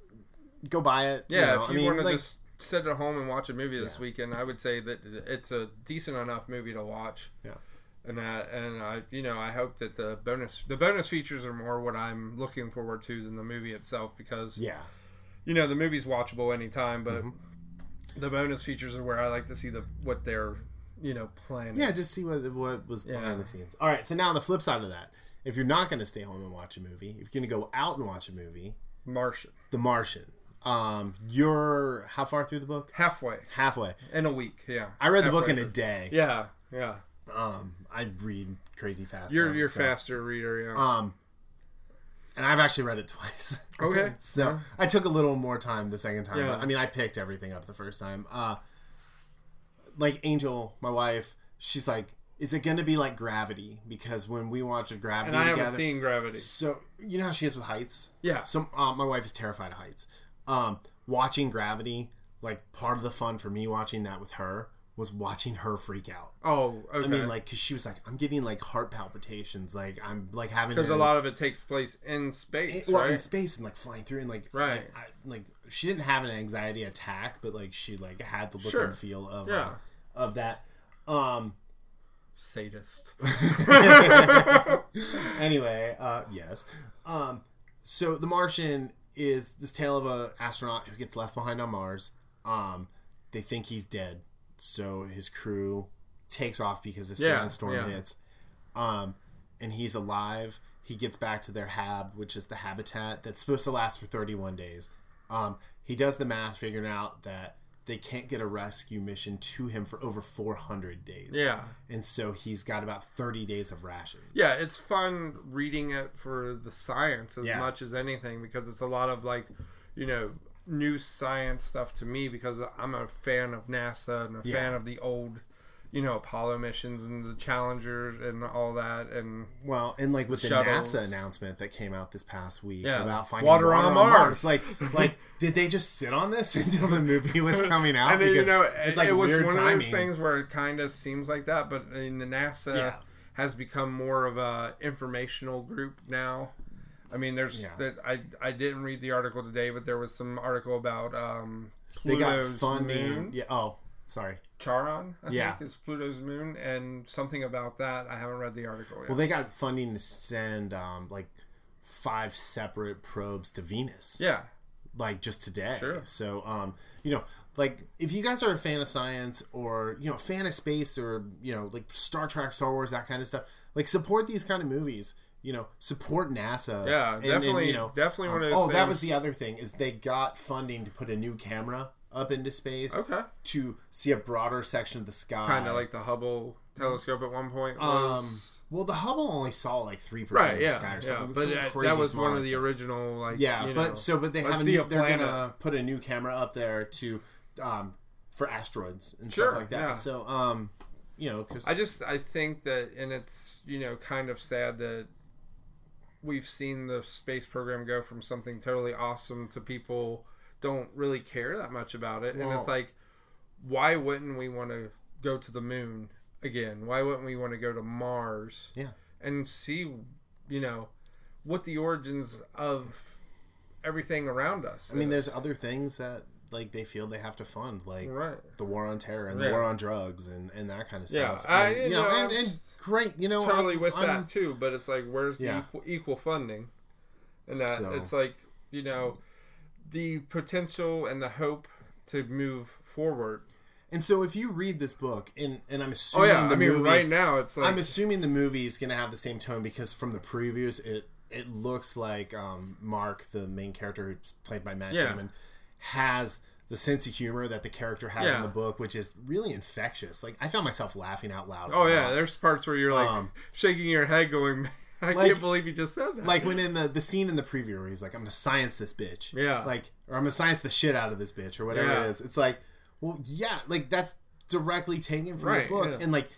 Go buy it. Yeah, you know, if you I mean, want to like, just sit at home and watch a movie this Yeah. weekend, I would say that it's a decent enough movie to watch. Yeah. And that, and I, you know, I hope that the bonus, the bonus features are more what I'm looking forward to than the movie itself, because yeah, you know the movie's watchable anytime, but the bonus features are where I like to see the what they're, you know, planning. yeah. Just see what what was Yeah. behind the scenes. All right, so now on the flip side of that, if you're not going to stay home and watch a movie, if you're going to go out and watch a movie, Martian, The Martian. Um, you're how far through the book? halfway Halfway. in a week. Yeah, I read the book Halfway in a through. day. Yeah, yeah. Um, I read crazy fast. You're though, you're so- faster reader. Yeah. Um, and I've actually read it twice. Okay. so Yeah. I took a little more time the second time. Yeah. But, I mean, I picked everything up the first time. Uh, like Angel, my wife, she's like, "Is it going to be like Gravity?" Because when we watch a Gravity and I together, haven't seen Gravity. so you know how she is with heights. Yeah. So uh, my wife is terrified of heights. Um, watching Gravity, like part of the fun for me watching that with her was watching her freak out. Oh, okay. I mean, like, cause she was like, I'm getting like heart palpitations. Like, I'm like having Because to, a lot of it takes place in space, well, right? in space and like flying through and like, Right. Like, I, like she didn't have an anxiety attack, but like she like had the look Sure. and feel of Yeah. uh, of that. Um. Sadist. Anyway, uh, yes. Um. So The Martian is this tale of a astronaut who gets left behind on Mars. Um. They think he's dead, so his crew takes off because a Yeah, sandstorm yeah. hits. Um, and he's alive. He gets back to their hab, which is the habitat that's supposed to last for thirty-one days. Um, he does the math, figuring out that they can't get a rescue mission to him for over four hundred days. Yeah. And so he's got about thirty days of rations. Yeah, it's fun reading it for the science as Yeah. much as anything, because it's a lot of, like, you know, new science stuff to me, because I'm a fan of NASA and a Yeah. fan of the old, you know, Apollo missions and the Challengers and all that. And Well, and like with the, shuttles. NASA announcement that came out this past week Yeah. about finding Water water, on on Mars. Mars. Like, like, did they just sit on this until the movie was coming out? And then, you know, it's like it was weird one timing. of those things where it kind of seems like that, but in the NASA Yeah. has become more of a informational group now. I mean, there's Yeah. that I I didn't read the article today, but there was some article about um, They got Pluto's funding. moon. Yeah. Oh, sorry. Charon, I Yeah. think, is Pluto's moon, and something about that. I haven't read the article yet. Well, they got funding to send um, like five separate probes to Venus. yeah, Like just today. Sure. So, um, you know, like if you guys are a fan of science or you know, fan of space or you know, like Star Trek, Star Wars, that kind of stuff, like support these kind of movies. You know, support NASA. Yeah, and, definitely- And, you know, definitely one of those Oh, that was things- the other thing is they got funding to put a new camera up into space. Okay. To see a broader section of the sky. kind of like the Hubble telescope at one point was. Um, well, the Hubble only saw like three percent right, of the yeah, sky or yeah, something. It was but some that, crazy that was small one of like the that. original, like, Yeah, you but know, so but they let's have a see new, a they're planet. gonna put a new camera up there to um for asteroids and Sure, stuff like that. yeah. So um you know because I just I think that, and it's, you know, kind of sad that we've seen the space program go from something totally awesome to people don't really care that much about it. And Well- it's like, why wouldn't we want to go to the moon again? Why wouldn't we want to go to Mars yeah and see, you know, what the origins of everything around us I mean is? there's other things that like they feel they have to fund like Right. the war on terror and Yeah. the war on drugs and, and that kind of Yeah, stuff. I- and, you you know, know, and, I'm and great, you know, totally I'm- with I'm- that too, but it's like, where's the Yeah. equal, equal funding? And that So- it's like, you know, the potential and the hope to move forward. And so if you read this book and and I'm Oh assuming yeah, the I mean, movie right now it's like, I'm assuming the movie is going to have the same tone because from the previews, it it looks like um, Mark, the main character who's played by Matt Yeah. Damon, has the sense of humor that the character has Yeah. in the book, which is really infectious. Like I found myself laughing out loud. oh yeah, Uh, there's parts where you're like Um, shaking your head, going, I like- can't believe you just said that. like when in the the scene in the preview where he's like, "I'm gonna science this bitch," Yeah. like or I'm gonna science the shit out of this bitch or whatever Yeah. it is. It's like, well, yeah, like that's directly taken from Right, the book, yeah. and like.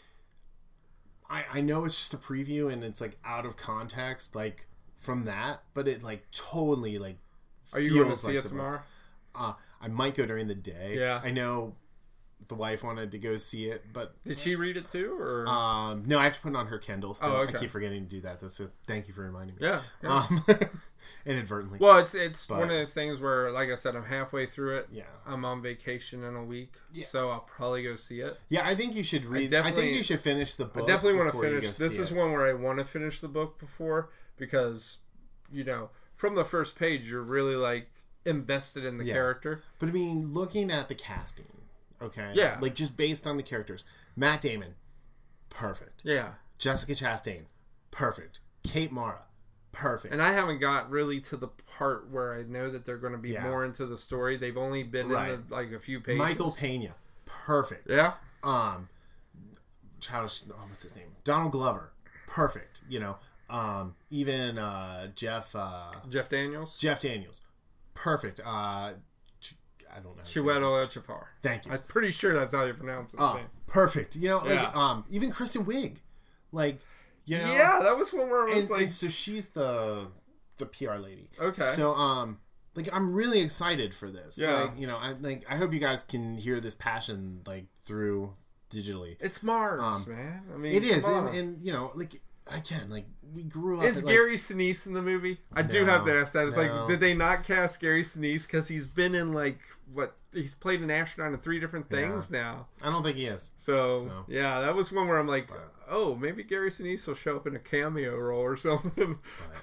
I, I know it's just a preview and it's like out of context like from that, but it like totally like Are you going to feels see like it the book. tomorrow? Uh, I might go during the day. Yeah. I know the wife wanted to go see it, but Did she read it too, or um, no, I have to put it on her Kindle still. Oh, okay. I keep forgetting to do that. That's a thank you for reminding me. yeah? yeah. Um, inadvertently. Well, it's it's But- one of those things where, like I said, I'm halfway through it. Yeah. I'm on vacation in a week, Yeah. so I'll probably go see it. Yeah, I think you should read. I, definitely- think you should finish the book. I definitely want to before you finish. go This see is it. one where I want to finish the book before, because, you know, from the first page, you're really like invested in the Yeah. character. But I mean, looking at the casting, okay, Yeah. like just based on the characters, Matt Damon, perfect. Yeah. Jessica Chastain, perfect. Kate Mara, perfect. And I haven't got really to the part where I know that they're going to be Yeah. more into the story. They've only been Right. in the, like a few pages. Michael Pena, perfect. Yeah. Um, childish. Oh, what's his name? Donald Glover, perfect. You know, um, even uh, Jeff uh, Jeff Daniels. Jeff Daniels, perfect. Uh, Ch- I don't know. how to say his name. Chiwetel Ejiofor. Thank you. I'm pretty sure that's how you pronounce his Oh, name. perfect. You know, like Yeah. um, even Kristen Wiig, like you know, Yeah, that was one where I was and, like, and so she's the the P R lady. Okay. So um, like I'm really excited for this. Yeah. Like, you know, I like I hope you guys can hear this passion like through digitally. it's Mars, um, man. I mean, It is, come and, on. and you know, like again, like we grew up. Is at, like, Gary Sinise in the movie? I do have to No, ask that. It's no. like, did they not cast Gary Sinise because he's been in like what? He's played an astronaut in three different things now. I don't think he is. So, So. yeah, that was one where I'm like, But- oh, maybe Gary Sinise will show up in a cameo role or something. But,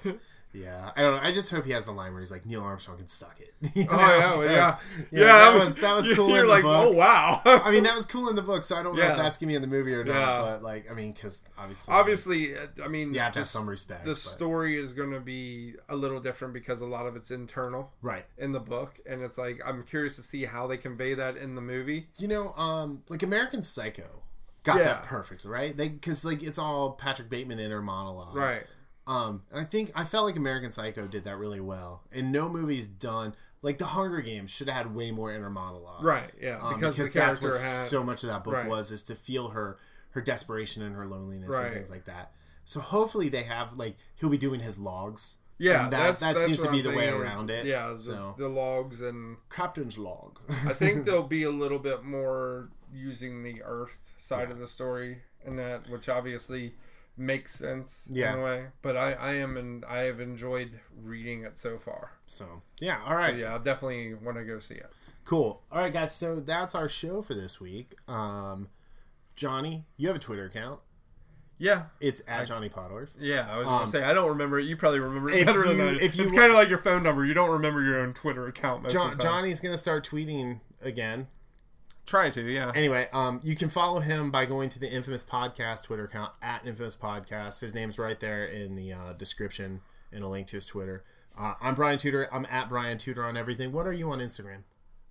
Yeah, I don't know. I just hope he has the line where he's like, Neil Armstrong can suck it. You Oh know? yeah, well, yeah, Yeah, yeah. that was that was cool You're in the like, book. oh wow. I mean, that was cool in the book, so I don't know Yeah. if that's gonna be in the movie or not. Yeah. But like, I mean, because obviously, Obviously, I mean, you have to have the- some respect. The but- story is going to be a little different because a lot of it's internal right? in the book, and it's like I'm curious to see how they convey that in the movie. You know, um, like American Psycho got Yeah. that perfect, right? They because like it's all Patrick Bateman inner monologue, Right. Um, and I think I felt like American Psycho did that really well, and no movie's done like The Hunger Games should have had way more inner monologue, Right. Yeah. Um, because, because the that's character what had. so much of that book Right. was, is to feel her her desperation and her loneliness Right. and things like that. So hopefully they have like he'll be doing his logs. yeah. and that that's, that that's seems to what be I'm the way thinking. around it. Yeah. The, so the logs, and Captain's log. I think there'll be a little bit more using the Earth side Yeah. of the story in that, which obviously makes sense Yeah. in a way. But I, I am and I have enjoyed reading it so far. so yeah, all right. So yeah, I definitely want to go see it. Cool. All right, guys. So that's our show for this week. Um, Johnny, you have a Twitter account. Yeah. It's at Johnny Podorf. Yeah, I was Um, gonna say I don't remember it. You probably remember it if better than you- I. if you- It's kind of like your phone number. You don't remember your own Twitter account. Most John, of the time. Johnny's gonna start tweeting again. Try to, yeah. Anyway, um, you can follow him by going to the Infamous Podcast Twitter account at Infamous Podcast. His name's right there in the uh, description and a link to his Twitter. Uh, I'm Brian Tudor. I'm at Brian Tudor on everything. What are you on Instagram?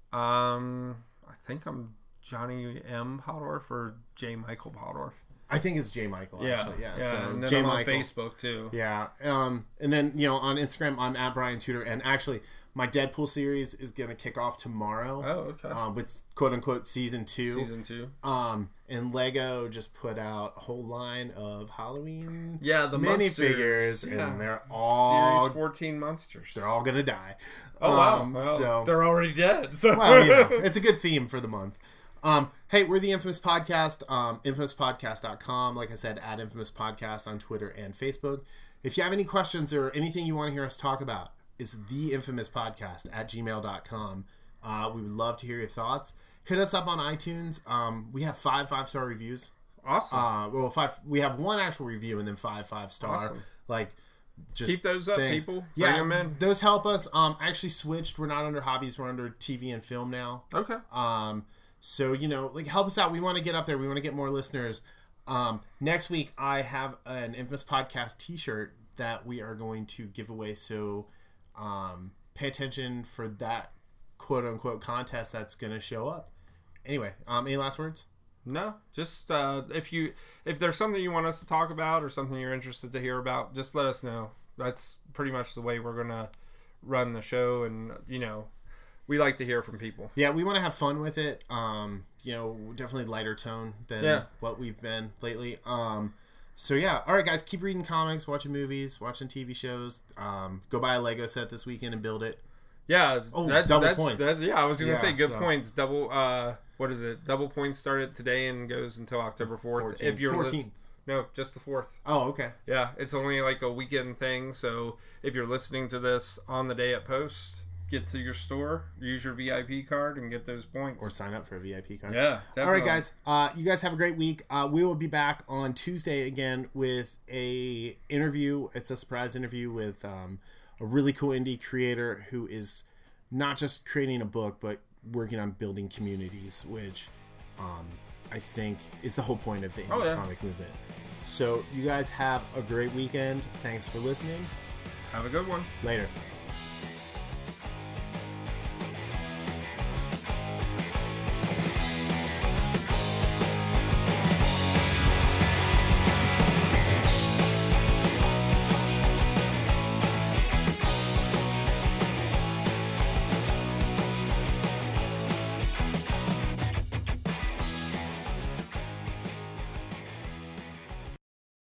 Um, I think I'm Johnny M. Podorf or J. Michael Podorf. I think it's J Michael. Yeah, Actually, yeah. yeah. So and then J I'm Michael. on Facebook too. Yeah. Um, and then, you know, on Instagram, I'm at Brian Tudor. And actually, my Deadpool series is going to kick off tomorrow. Oh, okay. Um, with quote unquote season two. Season two. Um, and Lego just put out a whole line of Halloween Yeah, the minifigures, monsters, yeah. and they're all Series fourteen monsters. they're all gonna die. oh wow! Um, Well, so they're already dead. So well, you know, it's a good theme for the month. Um, hey, we're the Infamous Podcast, um, infamous podcast dot com. Like I said, at Infamous Podcast on Twitter and Facebook. If you have any questions or anything you want to hear us talk about, it's the Infamous Podcast at gmail dot com. Uh, we would love to hear your thoughts. Hit us up on iTunes. Um, we have five five-star reviews. awesome. Uh, well, five. We have one actual review and then five five-star. Awesome. Like, just Keep those up, things. people. Yeah, Bring 'em in. those help us. Um, I actually switched. We're not under hobbies. We're under T V and film now. Okay. Um, so you know, like, help us out. We want to get up there. We want to get more listeners. Um, next week I have an Infamous Podcast T-shirt that we are going to give away. So, um, pay attention for that quote unquote contest that's going to show up. Anyway, um, any last words? No, just uh, if you if there's something you want us to talk about or something you're interested to hear about, just let us know. That's pretty much the way we're gonna run the show, and you know, we like to hear from people. Yeah, we want to have fun with it. Um, you know, definitely lighter tone than Yeah. what we've been lately. Um, so yeah, all right, guys, keep reading comics, watching movies, watching T V shows. Um, go buy a Lego set this weekend and build it. Yeah. Oh, that, double that's, points. That's, yeah, I was gonna Yeah, say good so- points. Double. Uh, what is it? Double points started today and goes until October fourth. fourteenth. If you're fourteenth. lis- no, just the fourth. Oh, okay. Yeah, it's only like a weekend thing. So if you're listening to this on the day it posts, get to your store, use your V I P card, and get those points. Or sign up for a V I P card. yeah, definitely. All right, guys. Uh, you guys have a great week. Uh, we will be back on Tuesday again with a interview. It's a surprise interview with um, a really cool indie creator who is not just creating a book, but working on building communities, which um, I think is the whole point of the indie Oh, yeah. comic movement. So you guys have a great weekend. Thanks for listening. Have a good one. Later.